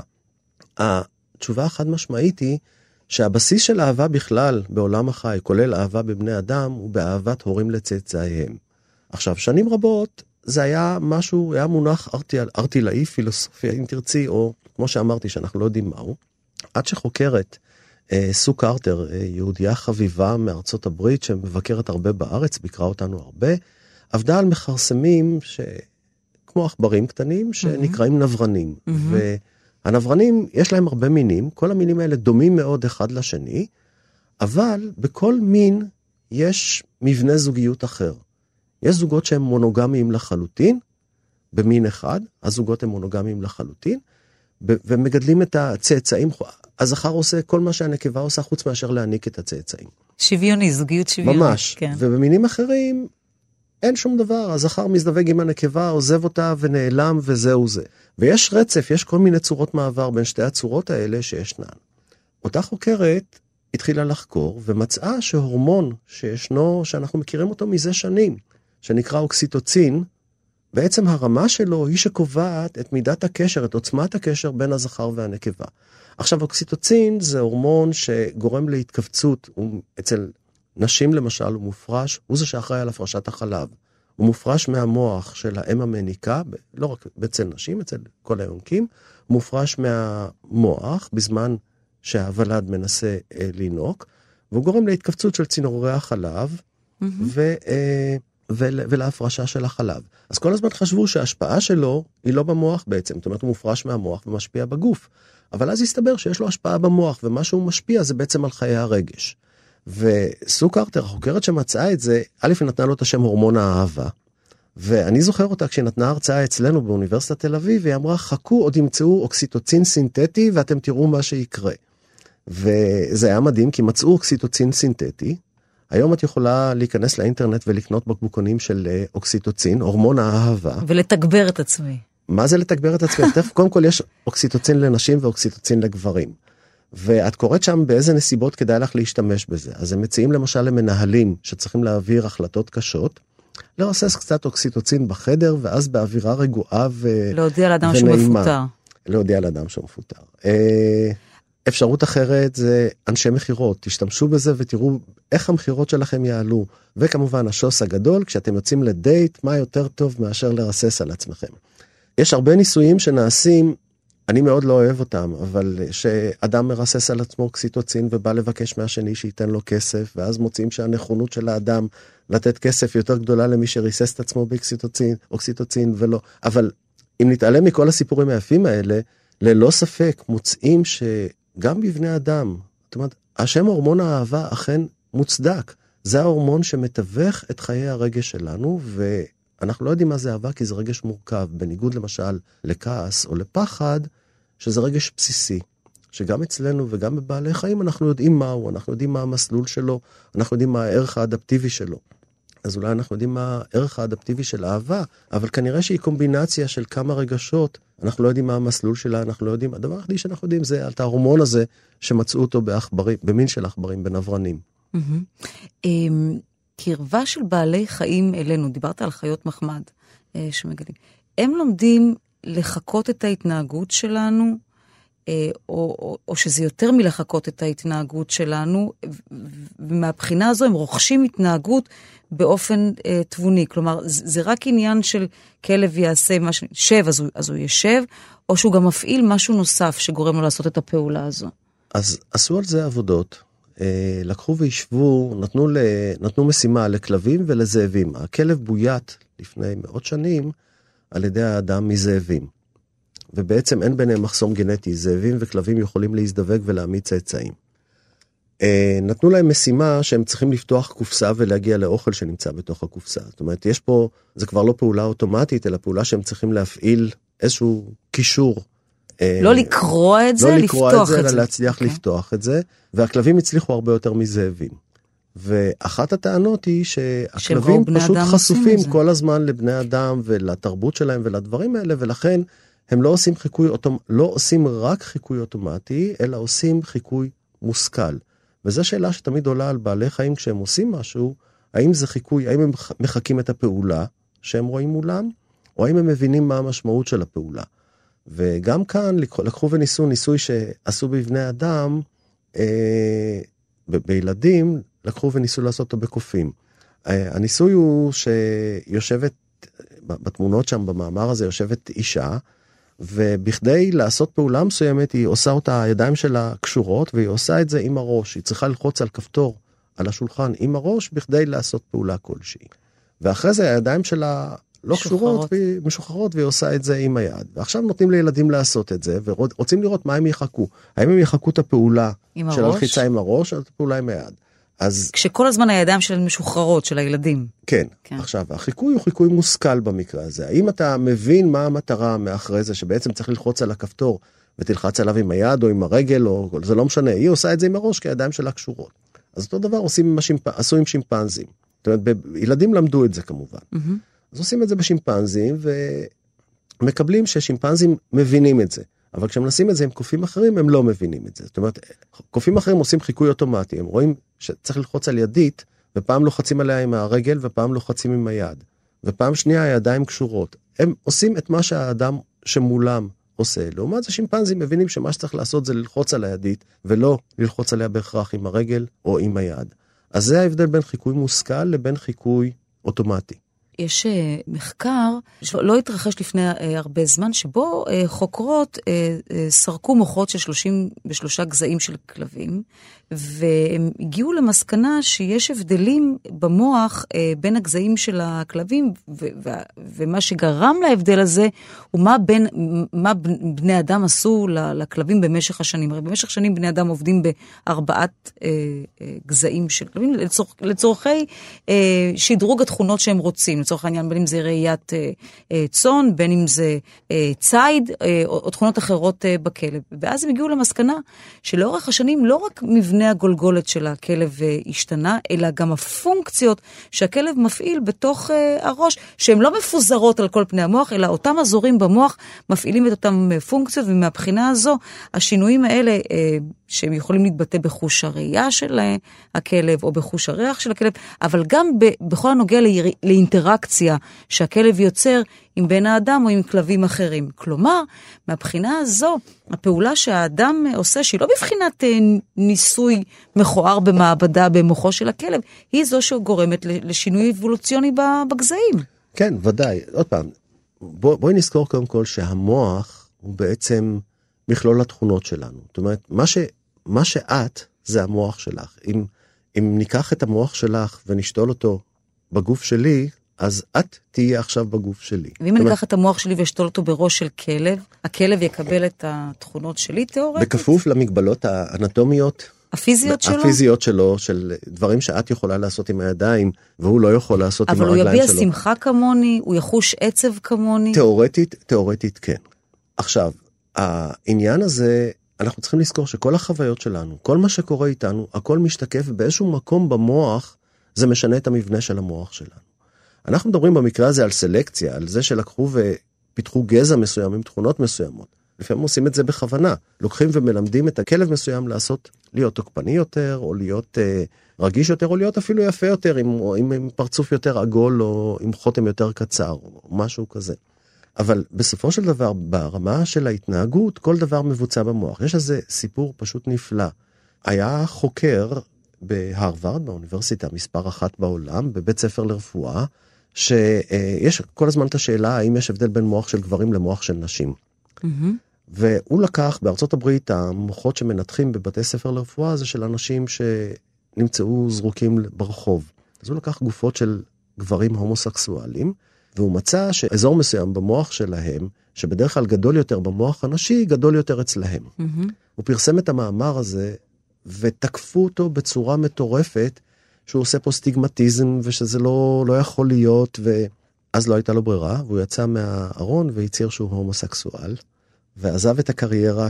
התשובה החד משמעית היא, שהבסיס של אהבה בכלל בעולם החי, כולל אהבה בבני אדם, הוא באהבת הורים לצאצאיהם. עכשיו, שנים רבות, זה היה משהו, היה מונח ארטילאי, פילוסופיה, אם תרצי, או כמו שאמרתי, שאנחנו לא יודעים מהו. עד שחוקרת, סו קרטר, יהודיה חביבה מארצות הברית, שמבקרת הרבה בארץ, ביקרה אותנו הרבה, עבדה על מחרסמים, כמו עכברים קטנים, שנקראים נברנים. והנברנים, יש להם הרבה מינים, כל המינים האלה דומים מאוד אחד לשני, אבל בכל מין יש מבנה זוגיות אחר. יש זוגות שהם מונוגמיים לחלוטין, במין אחד, הזוגות הם מונוגמיים לחלוטין, ומגדלים את הצאצאים, הזכר עושה כל מה שהנקבה עושה, חוץ מאשר להעניק את הצאצאים. שוויוני, זוגיות שוויונית. ממש, כן. ובמינים אחרים, אין שום דבר, הזכר מזדווג עם הנקבה, עוזב אותה ונעלם וזהו זה. ויש רצף, יש כל מיני צורות מעבר בין שתי הצורות האלה שישנן. אותה חוקרת התחילה לחקור ומצאה שהורמון שישנו, שאנחנו מכירים אותו מזה שנים, שנקרא אוקסיטוצין, בעצם הרמה שלו היא שקובעת את מידת הקשר, את עוצמת הקשר בין הזכר והנקבה. עכשיו, אוקסיטוצין זה הורמון שגורם להתכווצות, אצל נשים למשל הוא מופרש, הוא זה שאחראי על הפרשת החלב. הוא מופרש מהמוח של האם המניקה, לא רק אצל נשים, אצל כל היונקים, הוא מופרש מהמוח בזמן שהוולד מנסה לינוק, והוא גורם להתכווצות של צינורי החלב, ולהפרשה של החלב. אז כל הזמן חשבו שההשפעה שלו היא לא במוח בעצם, זאת אומרת הוא מופרש מהמוח ומשפיע בגוף. אבל אז הסתבר שיש לו השפעה במוח, ומה שהוא משפיע זה בעצם על חיי הרגש. וסו קרטר, החוקרת שמצאה את זה, א' היא נתנה לו את השם הורמון האהבה, ואני זוכר אותה כשהיא נתנה הרצאה אצלנו באוניברסיטת תל אביב, והיא אמרה, חכו עוד ימצאו אוקסיטוצין סינתטי, ואתם תראו מה שיקרה. וזה היה מדהים, כי מצאו אוקסיטוצין סינתטי, היום את יכולה להיכנס לאינטרנט ולקנות בקבוקונים של אוקסיטוצין, הורמון האהבה. ולתגבר את עצמי. מה זה לתגבר את עצמי? קודם כל יש אוקסיטוצין לנשים ואוקסיטוצין לגברים. ואת קוראת שם באיזה נסיבות כדאי לך להשתמש בזה. אז הם מציעים למשל למנהלים שצריכים להעביר החלטות קשות, לרסס קצת אוקסיטוצין בחדר, ואז באווירה רגועה ונעימה. להודיע לאדם שהוא מפוטר. להודיע לאדם שהוא מפוטר. אפשרות אחרת זה אנשי מחירות, תשתמשו בזה ותראו איך המחירות שלכם יעלו, וכמובן השוס הגדול, כשאתם יוצאים לדייט, מה יותר טוב מאשר לרסס על עצמכם. יש הרבה ניסויים שנעשים, אני מאוד לא אוהב אותם, אבל שאדם מרסס על עצמו אוקסיטוצין ובא לבקש מהשני שייתן לו כסף, ואז מוצאים שהנכונות של האדם לתת כסף יותר גדולה למי שריסס את עצמו באוקסיטוצין ולא. אבל אם נתעלם מכל הסיפורים היפים האלה, ללא ספק מוצאים שגם בבני אדם, זאת אומרת, השם הורמון האהבה אכן מוצדק. זה ההורמון שמתווך את חיי הרגש שלנו, ואנחנו לא יודעים מה זה אהבה, כי זה רגש מורכב, בניגוד למשל לכעס או לפחד, שזה רגש בסיסי, שגם אצלנו וגם בבעלי חיים אנחנו יודעים מהו, אנחנו יודעים מה המסלול שלו, אנחנו יודעים מה הערך האדפטיבי שלו. אז אולי אנחנו יודעים מה הערך האדפטיבי של אהבה, אבל כנראה שהיא קומבינציה של כמה רגשות, אנחנו לא יודעים מה המסלול שלה, אנחנו לא יודעים, הדבר הכי שאנחנו יודעים זה על ההורמון הזה שמצאו אותו במין של עכברים, בנברנים. קרבה של בעלי חיים אלינו, דיברת על חיות מחמד שמגלים, הם לומדים לחקות את ההתנהגות שלנו, או שזה יותר מלחקות את ההתנהגות שלנו, ומהבחינה הזו הם רוכשים התנהגות באופן תבוני, כלומר זה רק עניין של כלב יעשה משהו, שב אז הוא ישב, או שהוא גם מפעיל משהו נוסף שגורם לו לעשות את הפעולה הזו. אז עשו על זה עבודות, לקחו וישבו, נתנו משימה לכלבים ולזאבים. הכלב בוית לפני מאות שנים על ידי האדם מזאבים. ובעצם אין ביניהם מחסום גנטי, זאבים וכלבים יכולים להזדווג ולהעמיד צאצאים. נתנו להם משימה שהם צריכים לפתוח קופסה ולהגיע לאוכל שנמצא בתוך הקופסה. זאת אומרת, יש פה, זה כבר לא פעולה אוטומטית, אלא פעולה שהם צריכים להפעיל איזשהו קישור. לא לקרוא את זה, לפתוח את זה. אלא להצליח לפתוח את זה, והכלבים הצליחו הרבה יותר מזאבים. ואחת הטענות היא שהכלבים פשוט חשופים כל הזמן לבני אדם ולתרבות שלהם ולדברים האלה, ולכן הם לא עושים רק חיקוי אוטומטי, אלא עושים חיקוי מושכל. וזו שאלה שתמיד עולה על בעלי חיים כשהם עושים משהו, האם זה חיקוי, האם הם מחקים את הפעולה שהם רואים מולם, או האם הם מבינים מה המשמעות של הפעולה. וגם כאן לקחו וניסו ניסוי שעשו בבני אדם, בילדים, לקחו וניסו לעשות אותו בקופים. הניסוי הוא שיושבת, בתמונות שם במאמר הזה יושבת אישה, ובכדי לעשות פעולה מסוימת היא עושה אותה, הידיים שלה קשורות, והיא עושה את זה עם הראש. היא צריכה ללחוץ על כפתור על השולחן עם הראש, בכדי לעשות פעולה כלשהי. ואחרי זה הידיים שלה לא קשורות ומשוחררות, והיא עושה את זה עם היד. ועכשיו נותנים לילדים לעשות את זה, ורוצים לראות מה הם יחכו. האם הם יחכו את הפעולה של הלחיצה עם הראש, או את הפעולה עם היד. אז... כשכל הזמן הידיים שלהם משוחררות, של הילדים. כן. עכשיו, החיקוי הוא חיקוי מושכל במקרה הזה. האם אתה מבין מה המטרה מאחרי זה, שבעצם צריך ללחוץ על הכפתור, ותלחץ עליו עם היד או עם הרגל, או זה לא משנה, היא עושה את זה עם הראש, כי הידיים שלה קשורות. אז אותו דבר עשו עם שימפנזים. זאת אומרת, ילדים למדו את זה כמובן. אז עושים את זה בשימפנזים, ומקבלים ששימפנזים מבינים את זה. אבל כשמנסים את זה עם קופים אחרים, הם לא מבינים את זה. זאת אומרת, קופים אחרים עושים חיקוי אוטומטי, הם רואים שצריך ללחוץ על ידית, ופעם לוחצים עליה עם הרגל, ופעם לוחצים עם היד. ופעם שנייה הידיים קשורות. הם עושים את מה שהאדם שמולם עושה. לעומת זה שימפנזים מבינים שמה שצריך לעשות זה ללחוץ על הידית, ולא ללחוץ עליה בהכרח עם הרגל או עם היד. אז זה ההבדל בין חיקוי מושכל לבין חיקוי אוטומטי. יש מחקר שלא התרחש לפני הרבה זמן, שבו חוקרות סרקו מוחות של 33 גזעים של כלבים, והם הגיעו למסקנה שיש הבדלים במוח בין הגזעים של הכלבים, ומה שגרם להבדל הזה, הוא מה בני אדם עשו לכלבים במשך השנים. הרי במשך שנים בני אדם עובדים בארבעת גזעים של כלבים, לצורכי שדרוג התכונות שהם רוצים. לצורך העניין, בין אם זה ראיית צאן, בין אם זה ציד, או תכונות אחרות בכלב. ואז הם הגיעו למסקנה שלאורך השנים לא רק מבנה הגולגולת של הכלב השתנה, אלא גם הפונקציות שהכלב מפעיל בתוך הראש, שהן לא מפוזרות על כל פני המוח, אלא אותם אזורים במוח מפעילים את אותם פונקציות, ומהבחינה הזו, השינויים האלה שהם יכולים להתבטא בחוש הראייה של הכלב, או בחוש הריח של הכלב, אבל גם בכל הנוגע לאינטראקציה שהכלב יוצר עם בן האדם או עם כלבים אחרים. כלומר, מהבחינה הזו, הפעולה שהאדם עושה, שהיא לא בבחינת ניסוי מכוער במעבדה במוחו של הכלב, היא זו שגורמת לשינוי אבולוציוני בגזעים. כן, ודאי. עוד פעם, בואי נזכור קודם כל שהמוח הוא בעצם מכלול התכונות שלנו. זאת אומרת, מה שאת זה המוח שלך. אם ניקח את המוח שלך ונשתול אותו בגוף שלי, אז את תהיה עכשיו בגוף שלי. ואם אני אקח את המוח שלי ואשתול אותו בראש של כלב, הכלב יקבל את התכונות שלי תיאורטית? בכפוף למגבלות האנטומיות. הפיזיות שלו? הפיזיות שלו, של דברים שאת יכולה לעשות עם הידיים, והוא לא יכול לעשות עם הרגליים שלו. אבל הוא יביע שמחה כמוני, הוא יחוש עצב כמוני? תיאורטית כן. עכשיו, העניין הזה, אנחנו צריכים לזכור שכל החוויות שלנו, כל מה שקורה איתנו, הכל משתקף באיזשהו מקום במוח, זה משנה את המבנה של המוח שלנו. אנחנו מדברים במקרה הזה על סלקציה, על זה שלקחו ופיתחו גזע מסוים עם תכונות מסוימות. לפעמים עושים את זה בכוונה. לוקחים ומלמדים את הכלב מסוים להיות תוקפני יותר, או להיות רגיש יותר, או להיות אפילו יפה יותר, עם פרצוף יותר עגול, או עם חותם יותר קצר, או משהו כזה. אבל בסופו של דבר, ברמה של ההתנהגות, כל דבר מבוצע במוח. יש איזה סיפור פשוט נפלא. היה חוקר בהרווארד, באוניברסיטה מספר 1 בעולם, בבית ספר לרפואה, שיש כל הזמן את השאלה, האם יש הבדל בין מוח של גברים למוח של נשים. והוא לקח בארצות הברית, המוחות שמנתחים בבתי ספר לרפואה, זה של אנשים שנמצאו זרוקים ברחוב. אז הוא לקח גופות של גברים הומוסקסואלים, והוא מצא שאזור מסוים במוח שלהם, שבדרך כלל גדול יותר במוח הנשי, גדול יותר אצלהם. הוא פרסם את המאמר הזה, ותקפו אותו בצורה מטורפת, שהוא עושה פה סטיגמטיזם, ושזה לא יכול להיות, ואז לא הייתה לו ברירה, והוא יצא מהארון, והצהיר שהוא הומוסקסואל, ועזב את הקריירה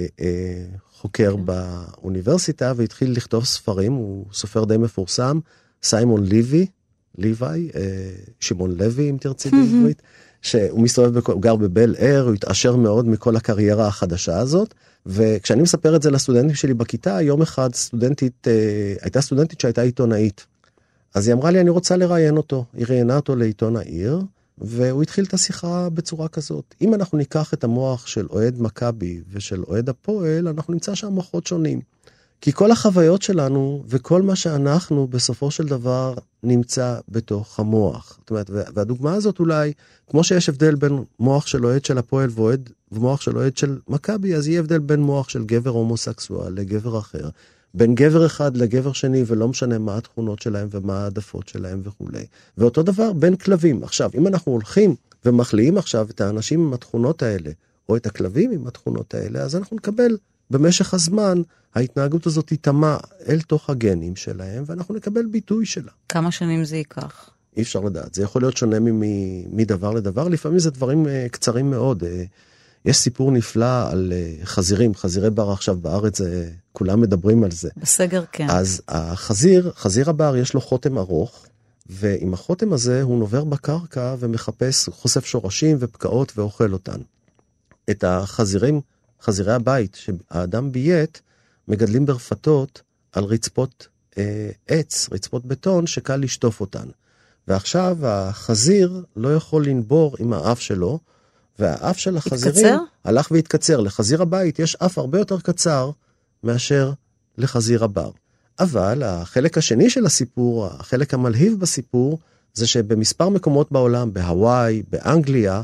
כחוקר באוניברסיטה, והתחיל לכתוב ספרים, הוא סופר די מפורסם, סיימון ליווי, שמעון לוי, אם תרצי בעברית, שהוא מסתובב, הוא גר בבל אר, הוא התעשר מאוד מכל הקריירה החדשה הזאת, וכשאני מספר את זה לסטודנטים שלי בכיתה, יום אחד הייתה סטודנטית שהייתה עיתונאית, אז היא אמרה לי, אני רוצה לראיין אותו, היא ראיינה אותו לעיתון העיר, והוא התחיל את השיחה בצורה כזאת. אם אנחנו ניקח את המוח של אוהד מכבי ושל אוהד הפועל, אנחנו נמצא שם מוחות שונים. כי כל החוויות שלנו וכל מה שאנחנו בסופו של דבר נמצא בתוך המוח. זאת אומרת, והדוגמה הזאת אולי, כמו שיש הבדל בין מוח של אוהד של הפועל ומוח של אוהד של מכבי, אז יהיה הבדל בין מוח של גבר הומוסקסואל לגבר אחר. בין גבר אחד לגבר שני, ולא משנה מה התכונות שלהם ומה העדפות שלהם וכו'. ואותו דבר בין כלבים. עכשיו, אם אנחנו הולכים ומחליאים עכשיו את האנשים עם התכונות האלה, או את הכלבים עם התכונות האלה, אז אנחנו נקבל במשך הזמן ההתנהגות הזאת תיטמע אל תוך הגנים שלהם, ואנחנו נקבל ביטוי שלה. כמה שנים זה ייקח? אי אפשר לדעת. זה יכול להיות שונה מדבר לדבר. לפעמים זה דברים קצרים מאוד. יש סיפור נפלא על חזירים, חזירי בר עכשיו בארץ, כולם מדברים על זה. בסגר כן. אז חזיר הבר יש לו חותם ארוך, ועם החותם הזה הוא נובר בקרקע ומחפש, חושף שורשים ופקעות ואוכל אותן. את החזירים, חזירי הבית שהאדם בייט, מגדלים ברפתות על רצפות עץ, רצפות בטון שקל לשטוף אותן. ועכשיו החזיר לא יכול לנבור עם האף שלו, והאף של החזירים הלך והתקצר. לחזיר הבית יש אף הרבה יותר קצר מאשר לחזיר הבר. אבל החלק השני של הסיפור, החלק המלהיב בסיפור, זה שבמספר מקומות בעולם, בהוואי, באנגליה,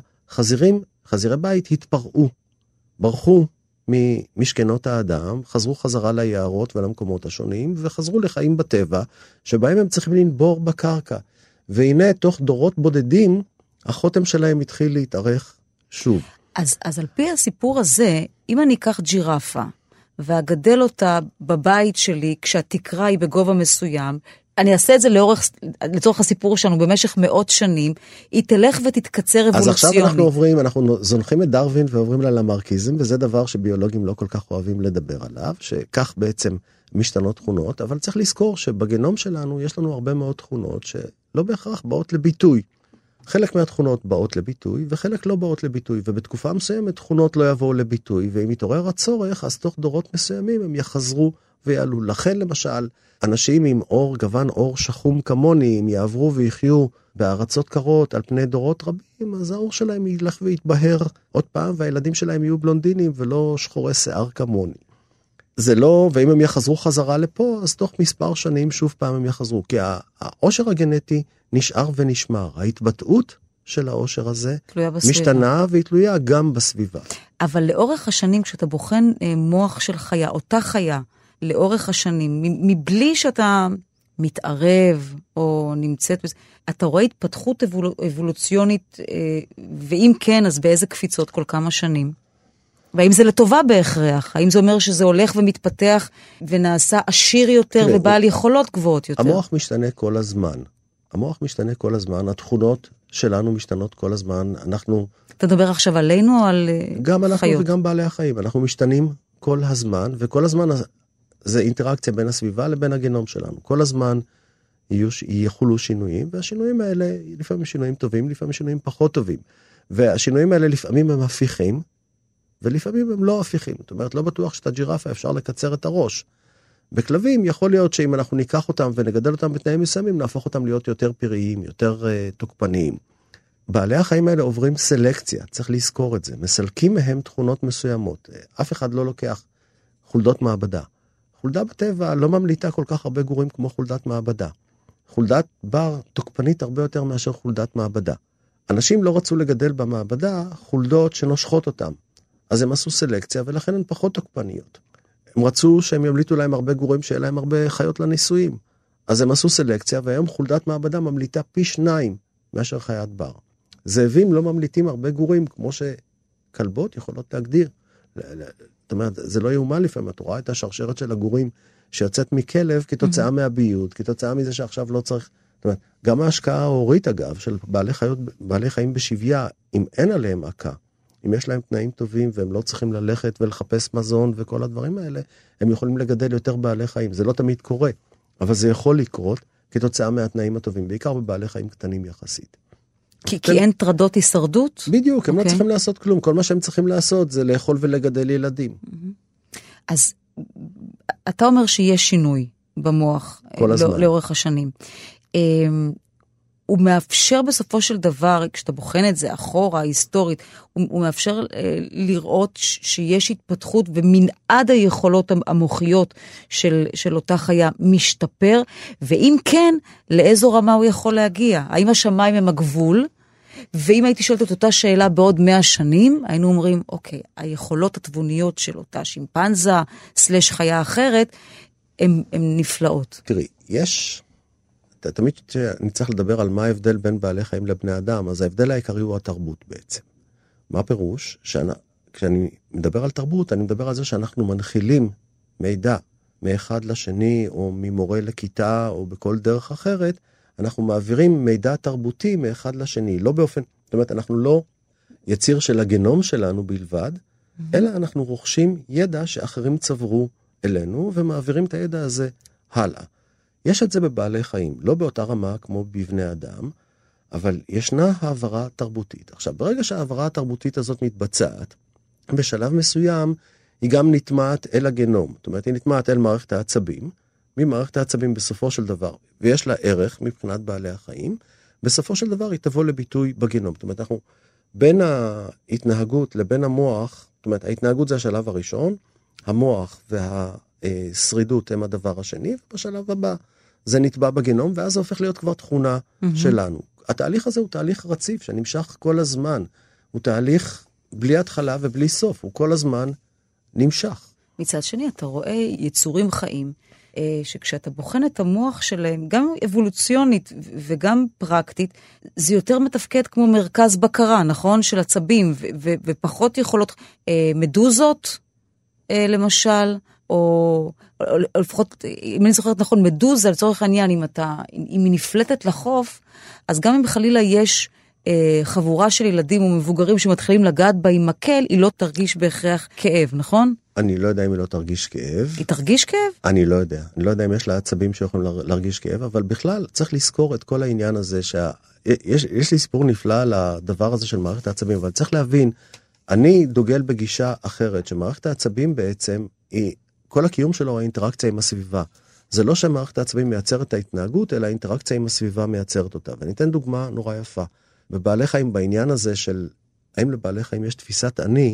חזירי בית התפרעו, ברחו ממשכנות האדם, חזרו חזרה ליערות ולמקומות השונים, וחזרו לחיים בטבע, שבהם הם צריכים לנבור בקרקע. והנה, תוך דורות בודדים, החותם שלהם התחיל להתארך שוב. אז על פי הסיפור הזה, אם אני אקח ג'ירפה, ואגדל אותה בבית שלי, כשהתקרה היא בגובה מסוים, אני אעשה את זה לצורך הסיפור שלנו במשך מאות שנים, היא תלך ותתקצר אבולוציונית. אז עכשיו אנחנו זונחים את דרווין ועוברים ללמרקיזם, וזה דבר שביולוגים לא כל כך אוהבים לדבר עליו, שכך בעצם משתנות תכונות, אבל צריך לזכור שבגנום שלנו יש לנו הרבה מאוד תכונות שלא בהכרח באות לביטוי. חלק מהתכונות באות לביטוי, וחלק לא באות לביטוי, ובתקופה מסוימת תכונות לא יבואו לביטוי, ואם יתעורר הצורך, אז תוך דורות מסוימים הם יחזרו ויעלו. לכן למשל, אנשים עם גוון אור שחום כמוני, אם יעברו ויחיו בארצות קרות על פני דורות רבים, אז האור שלהם ילך ויתבהר עוד פעם, והילדים שלהם יהיו בלונדינים ולא שחורי שיער כמוני. זה לא, ואם הם יחזרו חזרה לפה, אז תוך מספר שנים שוב פעם הם יחזרו, כי העושר הגנטי נשאר ונשמר. ההתבטאות של העושר הזה משתנה והיא תלויה גם בסביבה. אבל לאורך השנים, כשאתה בוחן מוח של חיה, אותה חיה, לאורך השנים, מבלי שאתה מתערב או נמצאת בזה, אתה רואה התפתחות אבולוציונית, ואם כן, אז באיזה קפיצות כל כמה שנים? והאם זה לטובה בהכרח? האם זה אומר שזה הולך ומתפתח ונעשה עשיר יותר ובעל יכולות גבוהות יותר? המוח משתנה כל הזמן. המוח משתנה כל הזמן, התכונות שלנו משתנות כל הזמן. אתה מדבר עכשיו עלינו או על חיות? גם אנחנו וגם בעלי החיים. אנחנו משתנים כל הזמן, וכל הזמן זה אינטראקציה בין הסביבה לבין הגנום שלנו. כל הזמן יחולו שינויים, והשינויים האלה לפעמים שינויים טובים, לפעמים שינויים פחות טובים. והשינויים האלה לפעמים הם הפיכים, ולפעמים הם לא הפיכים. זאת אומרת, לא בטוח שאת הג'ירפה אפשר לקצר את הראש. בכלבים יכול להיות שאם אנחנו ניקח אותם ונגדל אותם בתנאים מסוימים, נהפוך אותם להיות יותר פראיים, יותר תוקפניים. בעלי החיים האלה עוברים סלקציה, צריך לזכור את זה. מסלקים מהם תכונות מסוימות. אף אחד לא לוקח חולדות מעבדה. חולדה בטבע לא ממליטה כל כך הרבה גורים כמו חולדת מעבדה. חולדת בר תוקפנית הרבה יותר מאשר חולדת מעבדה. אנשים לא רצו לגדל במעבדה חולדות שנושכות אותם. אז הם עשו סלקציה ולכן הן פחות תוקפניות. הם רצו שהם ימליטו להם הרבה גורים שיהיה להם הרבה חיות לניסויים. אז הם עשו סלקציה והיום חולדת מעבדה ממליטה פי 2 מאשר חיית בר. זאבים לא ממליטים הרבה גורים כמו שכלבות יכולות להגדיר. זאת אומרת, זה לא יאומן לפעמים, את רואה את השרשרת של הגורים שיוצאת מכלב כתוצאה מהביות, כתוצאה מזה שעכשיו לא צריך, זאת אומרת, גם ההשקעה ההורית אגב, של בעלי חיים בשביה, אם אין עליהם עקה, אם יש להם תנאים טובים והם לא צריכים ללכת ולחפש מזון וכל הדברים האלה, הם יכולים לגדל יותר בעלי חיים. זה לא תמיד קורה, אבל זה יכול לקרות כתוצאה מהתנאים הטובים, בעיקר בבעלי חיים קטנים יחסית. כי אין טרדות הישרדות? בדיוק, הם לא צריכים לעשות כלום. כל מה שהם צריכים לעשות זה לאכול ולגדל ילדים. אז אתה אומר שיש שינוי במוח לאורך השנים. הוא מאפשר בסופו של דבר, כשאתה בוחן את זה אחורה, היסטורית, הוא מאפשר לראות שיש התפתחות ומנעד היכולות המוחיות של אותה חיה משתפר, ואם כן, לאיזו רמה הוא יכול להגיע? האם השמיים הם הגבול? ואם הייתי שואלת את אותה שאלה בעוד 100 שנים, היינו אומרים, אוקיי, היכולות התבוניות של אותה שימפנזה, סלש חיה אחרת, הן נפלאות. תראי, תמיד אני צריך לדבר על מה ההבדל בין בעלי חיים לבני אדם, אז ההבדל העיקרי הוא התרבות בעצם. מה פירוש? כשאני מדבר על תרבות, אני מדבר על זה שאנחנו מנחילים מידע מאחד לשני, או ממורה לכיתה, או בכל דרך אחרת, אנחנו מעבירים מידע תרבותי מאחד לשני, לא באופן, זאת אומרת, אנחנו לא יציר של הגנום שלנו בלבד, אלא אנחנו רוכשים ידע שאחרים צברו אלינו, ומעבירים את הידע הזה הלאה. יש את זה בבעלי חיים, לא באותה רמה כמו בבני אדם, אבל ישנה העברה תרבותית. עכשיו, ברגע שהעברה התרבותית הזאת מתבצעת, בשלב מסוים היא גם נטמעת אל הגנום. זאת אומרת, היא נטמעת אל מערכת העצבים, ממערכת העצבים בסופו של דבר, ויש לה ערך מבחינת בעלי החיים, בסופו של דבר היא תבוא לביטוי בגנום. זאת אומרת, אנחנו בין ההתנהגות לבין המוח, זאת אומרת, ההתנהגות זה השלב הראשון, המוח והשרידות הם הדבר השני, ובשלב הבא זה נטבע בגנום, ואז זה הופך להיות כבר תכונה שלנו. התהליך הזה הוא תהליך רציף, שנמשך כל הזמן. הוא תהליך בלי התחלה ובלי סוף, הוא כל הזמן נמשך. מצד שני, אתה רואה יצורים חיים, שכשאתה בוחן את המוח שלהם, גם אבולוציונית וגם פרקטית, זה יותר מתפקד כמו מרכז בקרה, נכון? של עצבים, ופחות יכולות מדוזות, למשל, או לפחות, אם אני זוכרת נכון, מדוזה, לצורך העניין, אם היא נפלטת לחוף, אז גם אם חלילה יש חבורה של ילדים ומבוגרים שמתחילים לגעת בה עם מקל, היא לא תרגיש בהכרח כאב, נכון? אני לא יודע אם היא לא תרגיש כאב. היא תרגיש כאב? אני לא יודע. אני לא יודע אם יש לה עצבים שיכולים להרגיש כאב, אבל בכלל צריך לזכור את כל העניין הזה, יש לי סיפור נפלא על הדבר הזה של מערכת העצבים, אבל צריך להבין, אני דוגל בגישה אחרת, שמערכת העצבים בעצם היא, כל הקיום שלו האינטראקציה עם הסביבה. זה לא שמערכת העצבים מייצרת את ההתנהגות, אלא האינטראקציה עם הסביבה מייצרת אותה. ואני אתן דוגמה נורא יפה. בבעלי חיים, בעניין הזה של, האם לבעלי חיים יש תפיסת אני,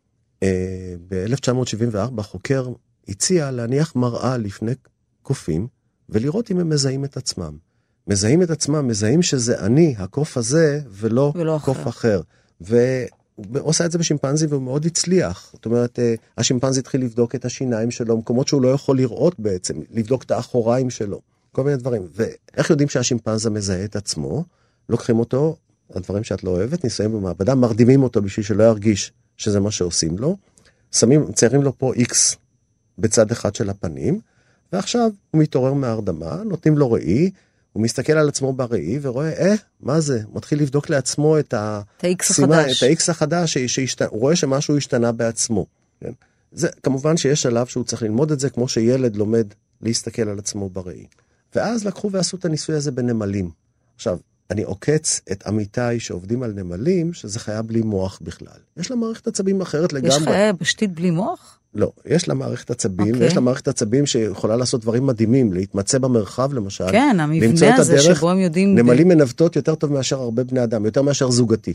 ב-1974 חוקר הציע להניח מראה לפני קופים, ולראות אם הם מזהים את עצמם. מזהים את עצמם, מזהים שזה אני, הקוף הזה, ולא קוף אחר. ועושה את זה בשימפנזי, והוא מאוד הצליח. זאת אומרת, השימפנזי התחיל לבדוק את השיניים שלו, מקומות שהוא לא יכול לראות בעצם, לבדוק את האחוריים שלו, כל מיני דברים. ואיך יודעים שהשימפנזה מזהה את עצמו? לוקחים אותו, הדברים שאת לא אוהבת, ניסויים במעבדה, מרדימים אותו בשביל שלא ירגיש שזה מה שעושים לו, ציירים לו פה X בצד אחד של הפנים, ועכשיו הוא מתעורר מההרדמה, נותנים לו ראי, הוא מסתכל על עצמו בראי, ורואה, מה זה? הוא מתחיל לבדוק לעצמו את ה-X החדש, הוא רואה שמשהו השתנה בעצמו. כן? זה, כמובן שיש שלב שהוא צריך ללמוד את זה, כמו שילד לומד להסתכל על עצמו בראי. ואז לקחו ועשו את הניסוי הזה בנמלים. עכשיו, אני עוקץ את עמיתי שעובדים על נמלים, שזה חיה בלי מוח בכלל. יש לה מערכת עצבים אחרת לגמרי. יש חיה יבשתית בלי מוח? לא, יש לה מערכת עצבים, ויש לה מערכת עצבים שיכולה לעשות דברים מדהימים, להתמצא במרחב למשל. כן, המבנה הזה שבו הם יודעים... נמלים מנווטות יותר טוב מאשר הרבה בני אדם, יותר מאשר זוגתי.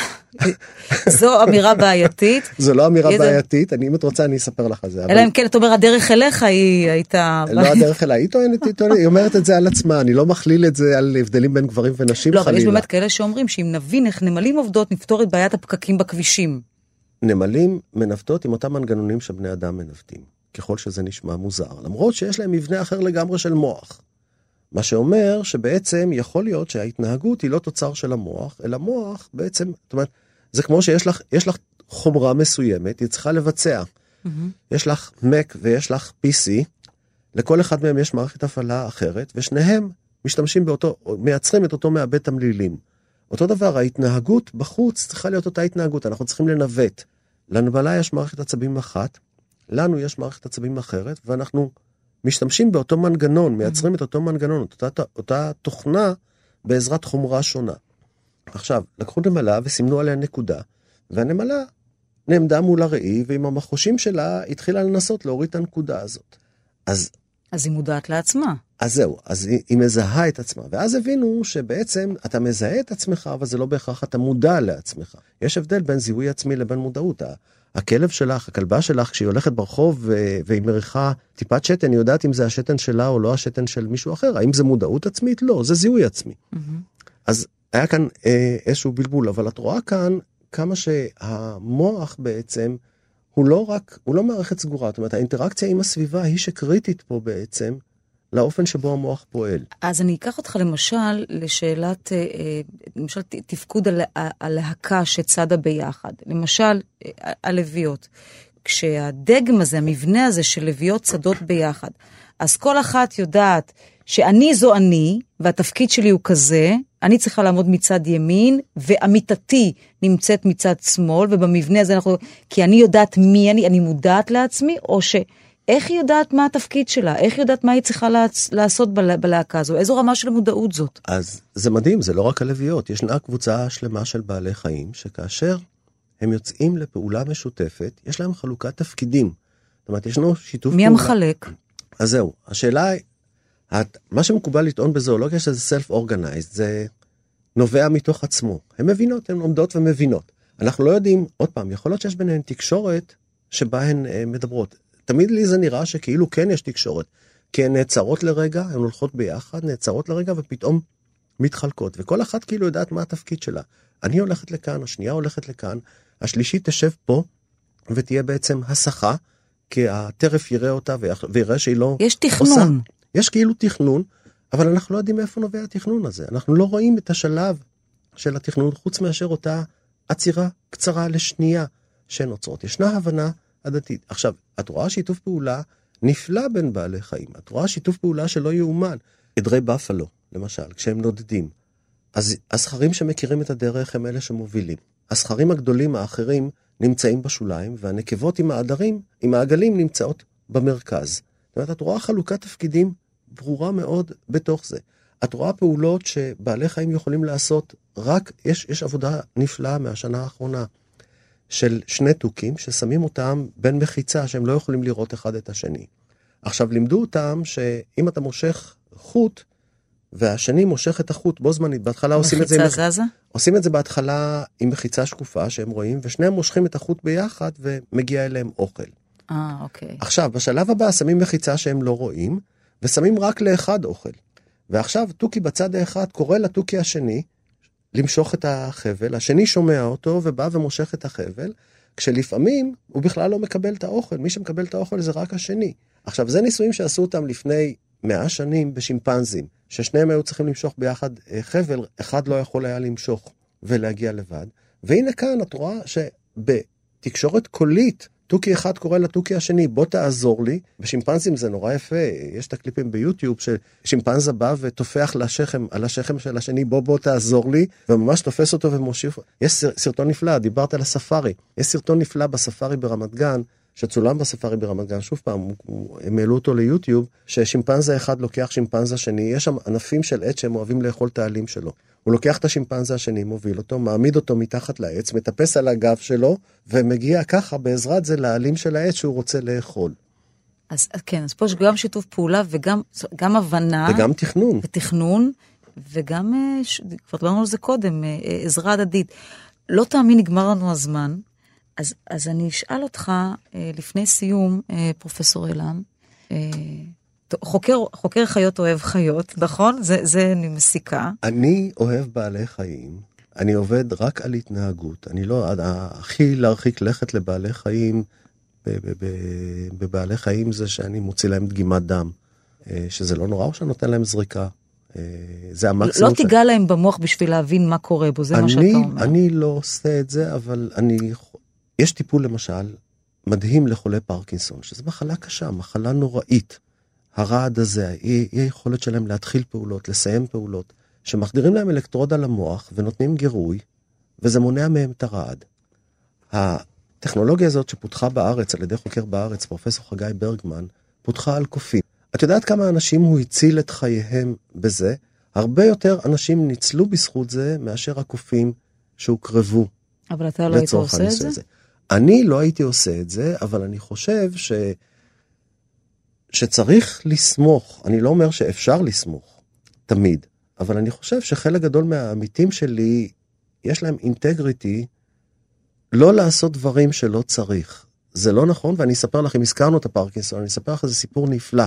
זו אמירה בעייתית. זו לא אמירה בעייתית, אם את רוצה אני אספר לך על זה. אלא אם כן, את אומר, הדרך אליך היא הייתה... לא הדרך אליי, היא אומרת את זה על עצמה, אני לא מכליל את זה על הבדלים בין גברים ונשים חלילה. לא, אבל יש באמת כאלה שאומרים שאם נבין איך נמלים עובדות, נפתור את בעיית הפקקים בכבישים. נמלים מנווטות עם אותם מנגנונים שבני אדם מנווטים, ככל שזה נשמע מוזר, למרות שיש להם מבנה אחר לגמרי של מוח. מה שאומר שבעצם יכול להיות שההתנהגות היא לא תוצר של המוח, אלא מוח בעצם, זאת אומרת, זה כמו שיש לך חומרה מסוימת, היא צריכה לבצע. יש לך Mac ויש לך PC, לכל אחד מהם יש מערכת הפעלה אחרת, ושניהם משתמשים מייצרים את אותו מעבד תמלילים. אותו דבר, ההתנהגות בחוץ צריכה להיות אותה התנהגות, אנחנו צריכים לנווט. לנבלה יש מערכת עצבים אחת, לנו יש מערכת עצבים אחרת, ואנחנו משתמשים באותו מנגנון, מייצרים את אותו מנגנון, אותה תוכנה בעזרת חומרה שונה. עכשיו, לקחו נמלה וסימנו עליה נקודה, והנמלה נעמדה מול הראי, ועם המחושים שלה התחילה לנסות להוריד את הנקודה הזאת. אז היא מודעת לעצמה. אז זהו, אז היא מזהה את עצמה, ואז הבינו שבעצם אתה מזהה את עצמך, אבל זה לא בהכרח אתה מודע לעצמך. יש הבדל בין זיהוי עצמי לבין מודעות. הכלב שלך, הכלבה שלך, כשהיא הולכת ברחוב והיא מריחה טיפת שתן, היא יודעת אם זה השתן שלה או לא השתן של מישהו אחר. האם זה מודעות עצמית? לא, זה זיהוי עצמי. אז היה כאן איזשהו בלבול, אבל את רואה כאן כמה שהמוח בעצם הוא לא מערכת סגורה. זאת אומרת, האינטראקציה עם הסביבה היא שקריטית פה בעצם לאופן שבו המוח פועל. אז אני אקח אותך למשל לשאלת, למשל תפקוד הלהקה שצדה ביחד. למשל, הלוויות. כשהדגם הזה, המבנה הזה של לוויות צדות ביחד, אז כל אחת יודעת שאני זו אני, והתפקיד שלי הוא כזה, אני צריכה לעמוד מצד ימין, ועמיתתי נמצאת מצד שמאל, ובמבנה הזה כי אני יודעת מי אני מודעת לעצמי, או איך היא יודעת מה התפקיד שלה? איך היא יודעת מה היא צריכה לעשות בלהקה הזו? איזו רמה של מודעות זאת? אז זה מדהים, זה לא רק הלוויות. ישנה קבוצה שלמה של בעלי חיים, שכאשר הם יוצאים לפעולה משותפת, יש להם חלוקת תפקידים. זאת אומרת, ישנו שיתוף מי פעולה. מי המחלק? אז זהו, השאלה היא, מה שמקובל לטעון בזואולוגיה שזה self-organized, זה נובע מתוך עצמו. הן מבינות, הן עומדות ומבינות. אנחנו לא יודעים, עוד פעם, יכול להיות שיש ביניהן תקשורת שבה הן מדברות. תמיד לי זה נראה שכאילו כן יש תקשורת, כי הן נעצרות לרגע, הן הולכות ביחד, נעצרות לרגע ופתאום מתחלקות, וכל אחת כאילו יודעת מה התפקיד שלה. אני הולכת לכאן, השנייה הולכת לכאן, השלישית תשב פה, ותהיה בעצם הסחה, כי הטרף יראה אותה ויראה שהיא לא יש תכנון. עושה. יש כאילו תכנון, אבל אנחנו לא יודעים מאיפה נובע התכנון הזה. אנחנו לא רואים את השלב של התכנון, חוץ מאשר אותה עצירה קצרה לשנייה שנוצרות. ישנה הבנה הדתית. עכשיו, את רואה שיתוף פעולה נפלא בין בעלי חיים. את רואה שיתוף פעולה שלא יאומן. עדרי בפלו, למשל, כשהם נודדים. אז הזכרים שמכירים את הדרך הם אלה שמובילים. הזכרים הגדולים האחרים נמצאים בשוליים, והנקבות עם העגלים נמצאות במרכז. זאת אומרת, את רואה חלוקת תפקידים ברורה מאוד בתוך זה. את רואה פעולות שבעלי חיים יכולים לעשות רק, יש עבודה נפלאה מהשנה האחרונה, של שני תוכים ששמים אותם בין מחיצה, שהם לא יכולים לראות אחד את השני. עכשיו, לימדו אותם שאם אתה מושך חוט, והשני מושך את החוט בו זמנית, בהתחלה עושים את זה... מחיצה זזה? עושים את זה בהתחלה עם מחיצה שקופה שהם רואים, ושניהם מושכים את החוט ביחד ומגיע אליהם אוכל. אוקיי. עכשיו, בשלב הבא שמים מחיצה שהם לא רואים, ושמים רק לאחד אוכל. ועכשיו תוכי בצד האחד קורא לתוכי השני למשוך את החבל, השני שומע אותו ובא ומושך את החבל, כשלפעמים הוא בכלל לא מקבל את האוכל, מי שמקבל את האוכל זה רק השני. עכשיו, זה ניסויים שעשו אותם לפני 100 שנים בשימפנזים, ששניהם היו צריכים למשוך ביחד חבל, אחד לא יכול היה למשוך ולהגיע לבד. והנה כאן את רואה שבתקשורת קולית, תוכי אחד קורא לתוכי השני, בוא תעזור לי. בשימפנזים זה נורא יפה, יש את הקליפים ביוטיוב ששימפנזה בא ותופח על השכם של השני, בוא תעזור לי, וממש תופס אותו ומושיף. יש סרטון נפלא, דיברת על הספארי, יש סרטון נפלא בספארי ברמת גן, שצולם בספארי ברמת גן, שוב פעם, הם העלו אותו ליוטיוב, ששימפנזה אחד לוקח שימפנזה שני, יש שם ענפים של עץ שהם אוהבים לאכול את העלים שלו. הוא לוקח את השימפנזה השני, מוביל אותו, מעמיד אותו מתחת לעץ, מטפס על הגב שלו, ומגיע ככה בעזרת זה לעלים של העץ שהוא רוצה לאכול. אז כן, אז פה יש גם שיתוף פעולה וגם הבנה. וגם תכנון. ותכנון, וגם, כבר דברנו על זה קודם, עזרה הדדית. לא תאמין, נגמר לנו הזמן. אז אני אשאל אותך, לפני סיום, פרופסור אילן, חוקר חיות אוהב חיות, נכון? זה אני מסיקה. אני אוהב בעלי חיים, אני עובד רק על התנהגות, אני לא, הכי להרחיק לכת לבעלי חיים, בבעלי חיים זה שאני מוציא להם דגימת דם, שזה לא נורא או שאני נותן להם זריקה, זה המקסימום. לא תיגע להם במוח בשביל להבין מה קורה בו, זה מה שאתה אומר. אני לא עושה את זה, אבל יש טיפול למשל, מדהים לחולי פרקינסון, שזו מחלה קשה, מחלה נוראית. הרעד הזה, היא היכולת שלהם להתחיל פעולות, לסיים פעולות, שמחדירים להם אלקטרוד על המוח ונותנים גירוי, וזה מונע מהם את הרעד. הטכנולוגיה הזאת שפותחה בארץ, על ידי חוקר בארץ, פרופסור חגי ברגמן, פותחה על קופים. את יודעת כמה אנשים הוא הציל את חייהם בזה? הרבה יותר אנשים ניצלו בזכות זה, מאשר הקופים שהוקרבו. אבל אתה לא היית עושה את זה? אני לא הייתי עושה את זה, אבל אני חושב שצריך לסמוך, אני לא אומר שאפשר לסמוך, תמיד, אבל אני חושב שחלק גדול מהעמיתים שלי, יש להם אינטגריטי, לא לעשות דברים שלא צריך. זה לא נכון, ואני אספר לך, אם הזכרנו את הפרקינסון, אני אספר לך איזה סיפור נפלא.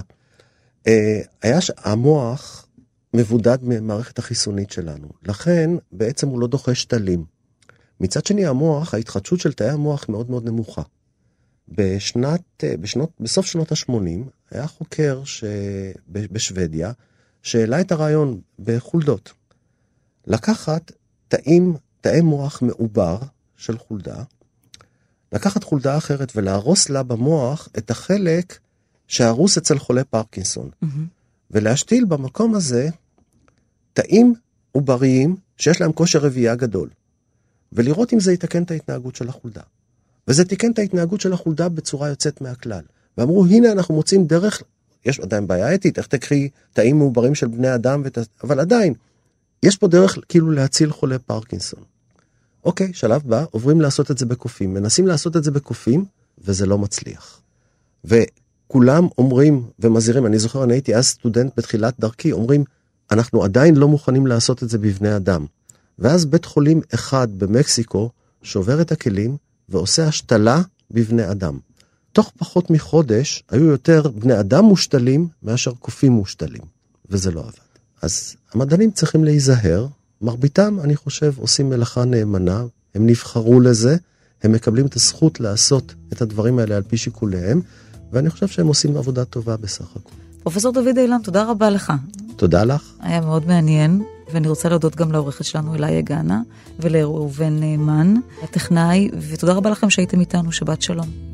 המוח מבודד ממערכת החיסונית שלנו, לכן בעצם הוא לא דוחש תלים. מצד שני המוח, ההתחדשות של תאי המוח מאוד מאוד נמוכה. בסוף שנות ה-80 היה חוקר בשוודיה שהעלה את הרעיון בחולדות. לקחת תאי מוח מעובר של חולדה, לקחת חולדה אחרת ולהרוס לה במוח את החלק שהרוס אצל חולה פרקינסון. ולהשתיל במקום הזה תאים עובריים שיש להם כושר רבייה גדול. ולראות אם זה יתקן את ההתנהגות של החולדה. וזה תיקן את ההתנהגות של החולדה בצורה יוצאת מהכלל. ואמרו, הנה אנחנו מוצאים דרך, יש עדיין בעיה אתית, איך תקחי תאים מעוברים של בני אדם, אבל עדיין, יש פה דרך כאילו להציל חולה פרקינסון. אוקיי, שלב בא, עוברים לעשות את זה בקופים, מנסים לעשות את זה בקופים, וזה לא מצליח. וכולם אומרים ומזהירים, אני זוכר, אני הייתי אז סטודנט בתחילת דרכי, אומרים, אנחנו עדיין לא מוכנים לעשות את זה בבני אדם. ואז בית חולים אחד במקסיקו שובר את הכלים ועושה השתלה בבני אדם. תוך פחות מחודש היו יותר בני אדם מושתלים מאשר קופים מושתלים, וזה לא עבד. אז המדענים צריכים להיזהר, מרביתם אני חושב עושים מלאכה נאמנה, הם נבחרו לזה, הם מקבלים את הזכות לעשות את הדברים האלה על פי שיקוליהם, ואני חושב שהם עושים עבודה טובה בסך הכל. פרופסור דוד אילן, תודה רבה לך. תודה לך. היה מאוד מעניין, ואני רוצה להודות גם לעורכת שלנו אליי הגנה, ולראובן נאמן, הטכנאי, ותודה רבה לכם שהייתם איתנו, שבת שלום.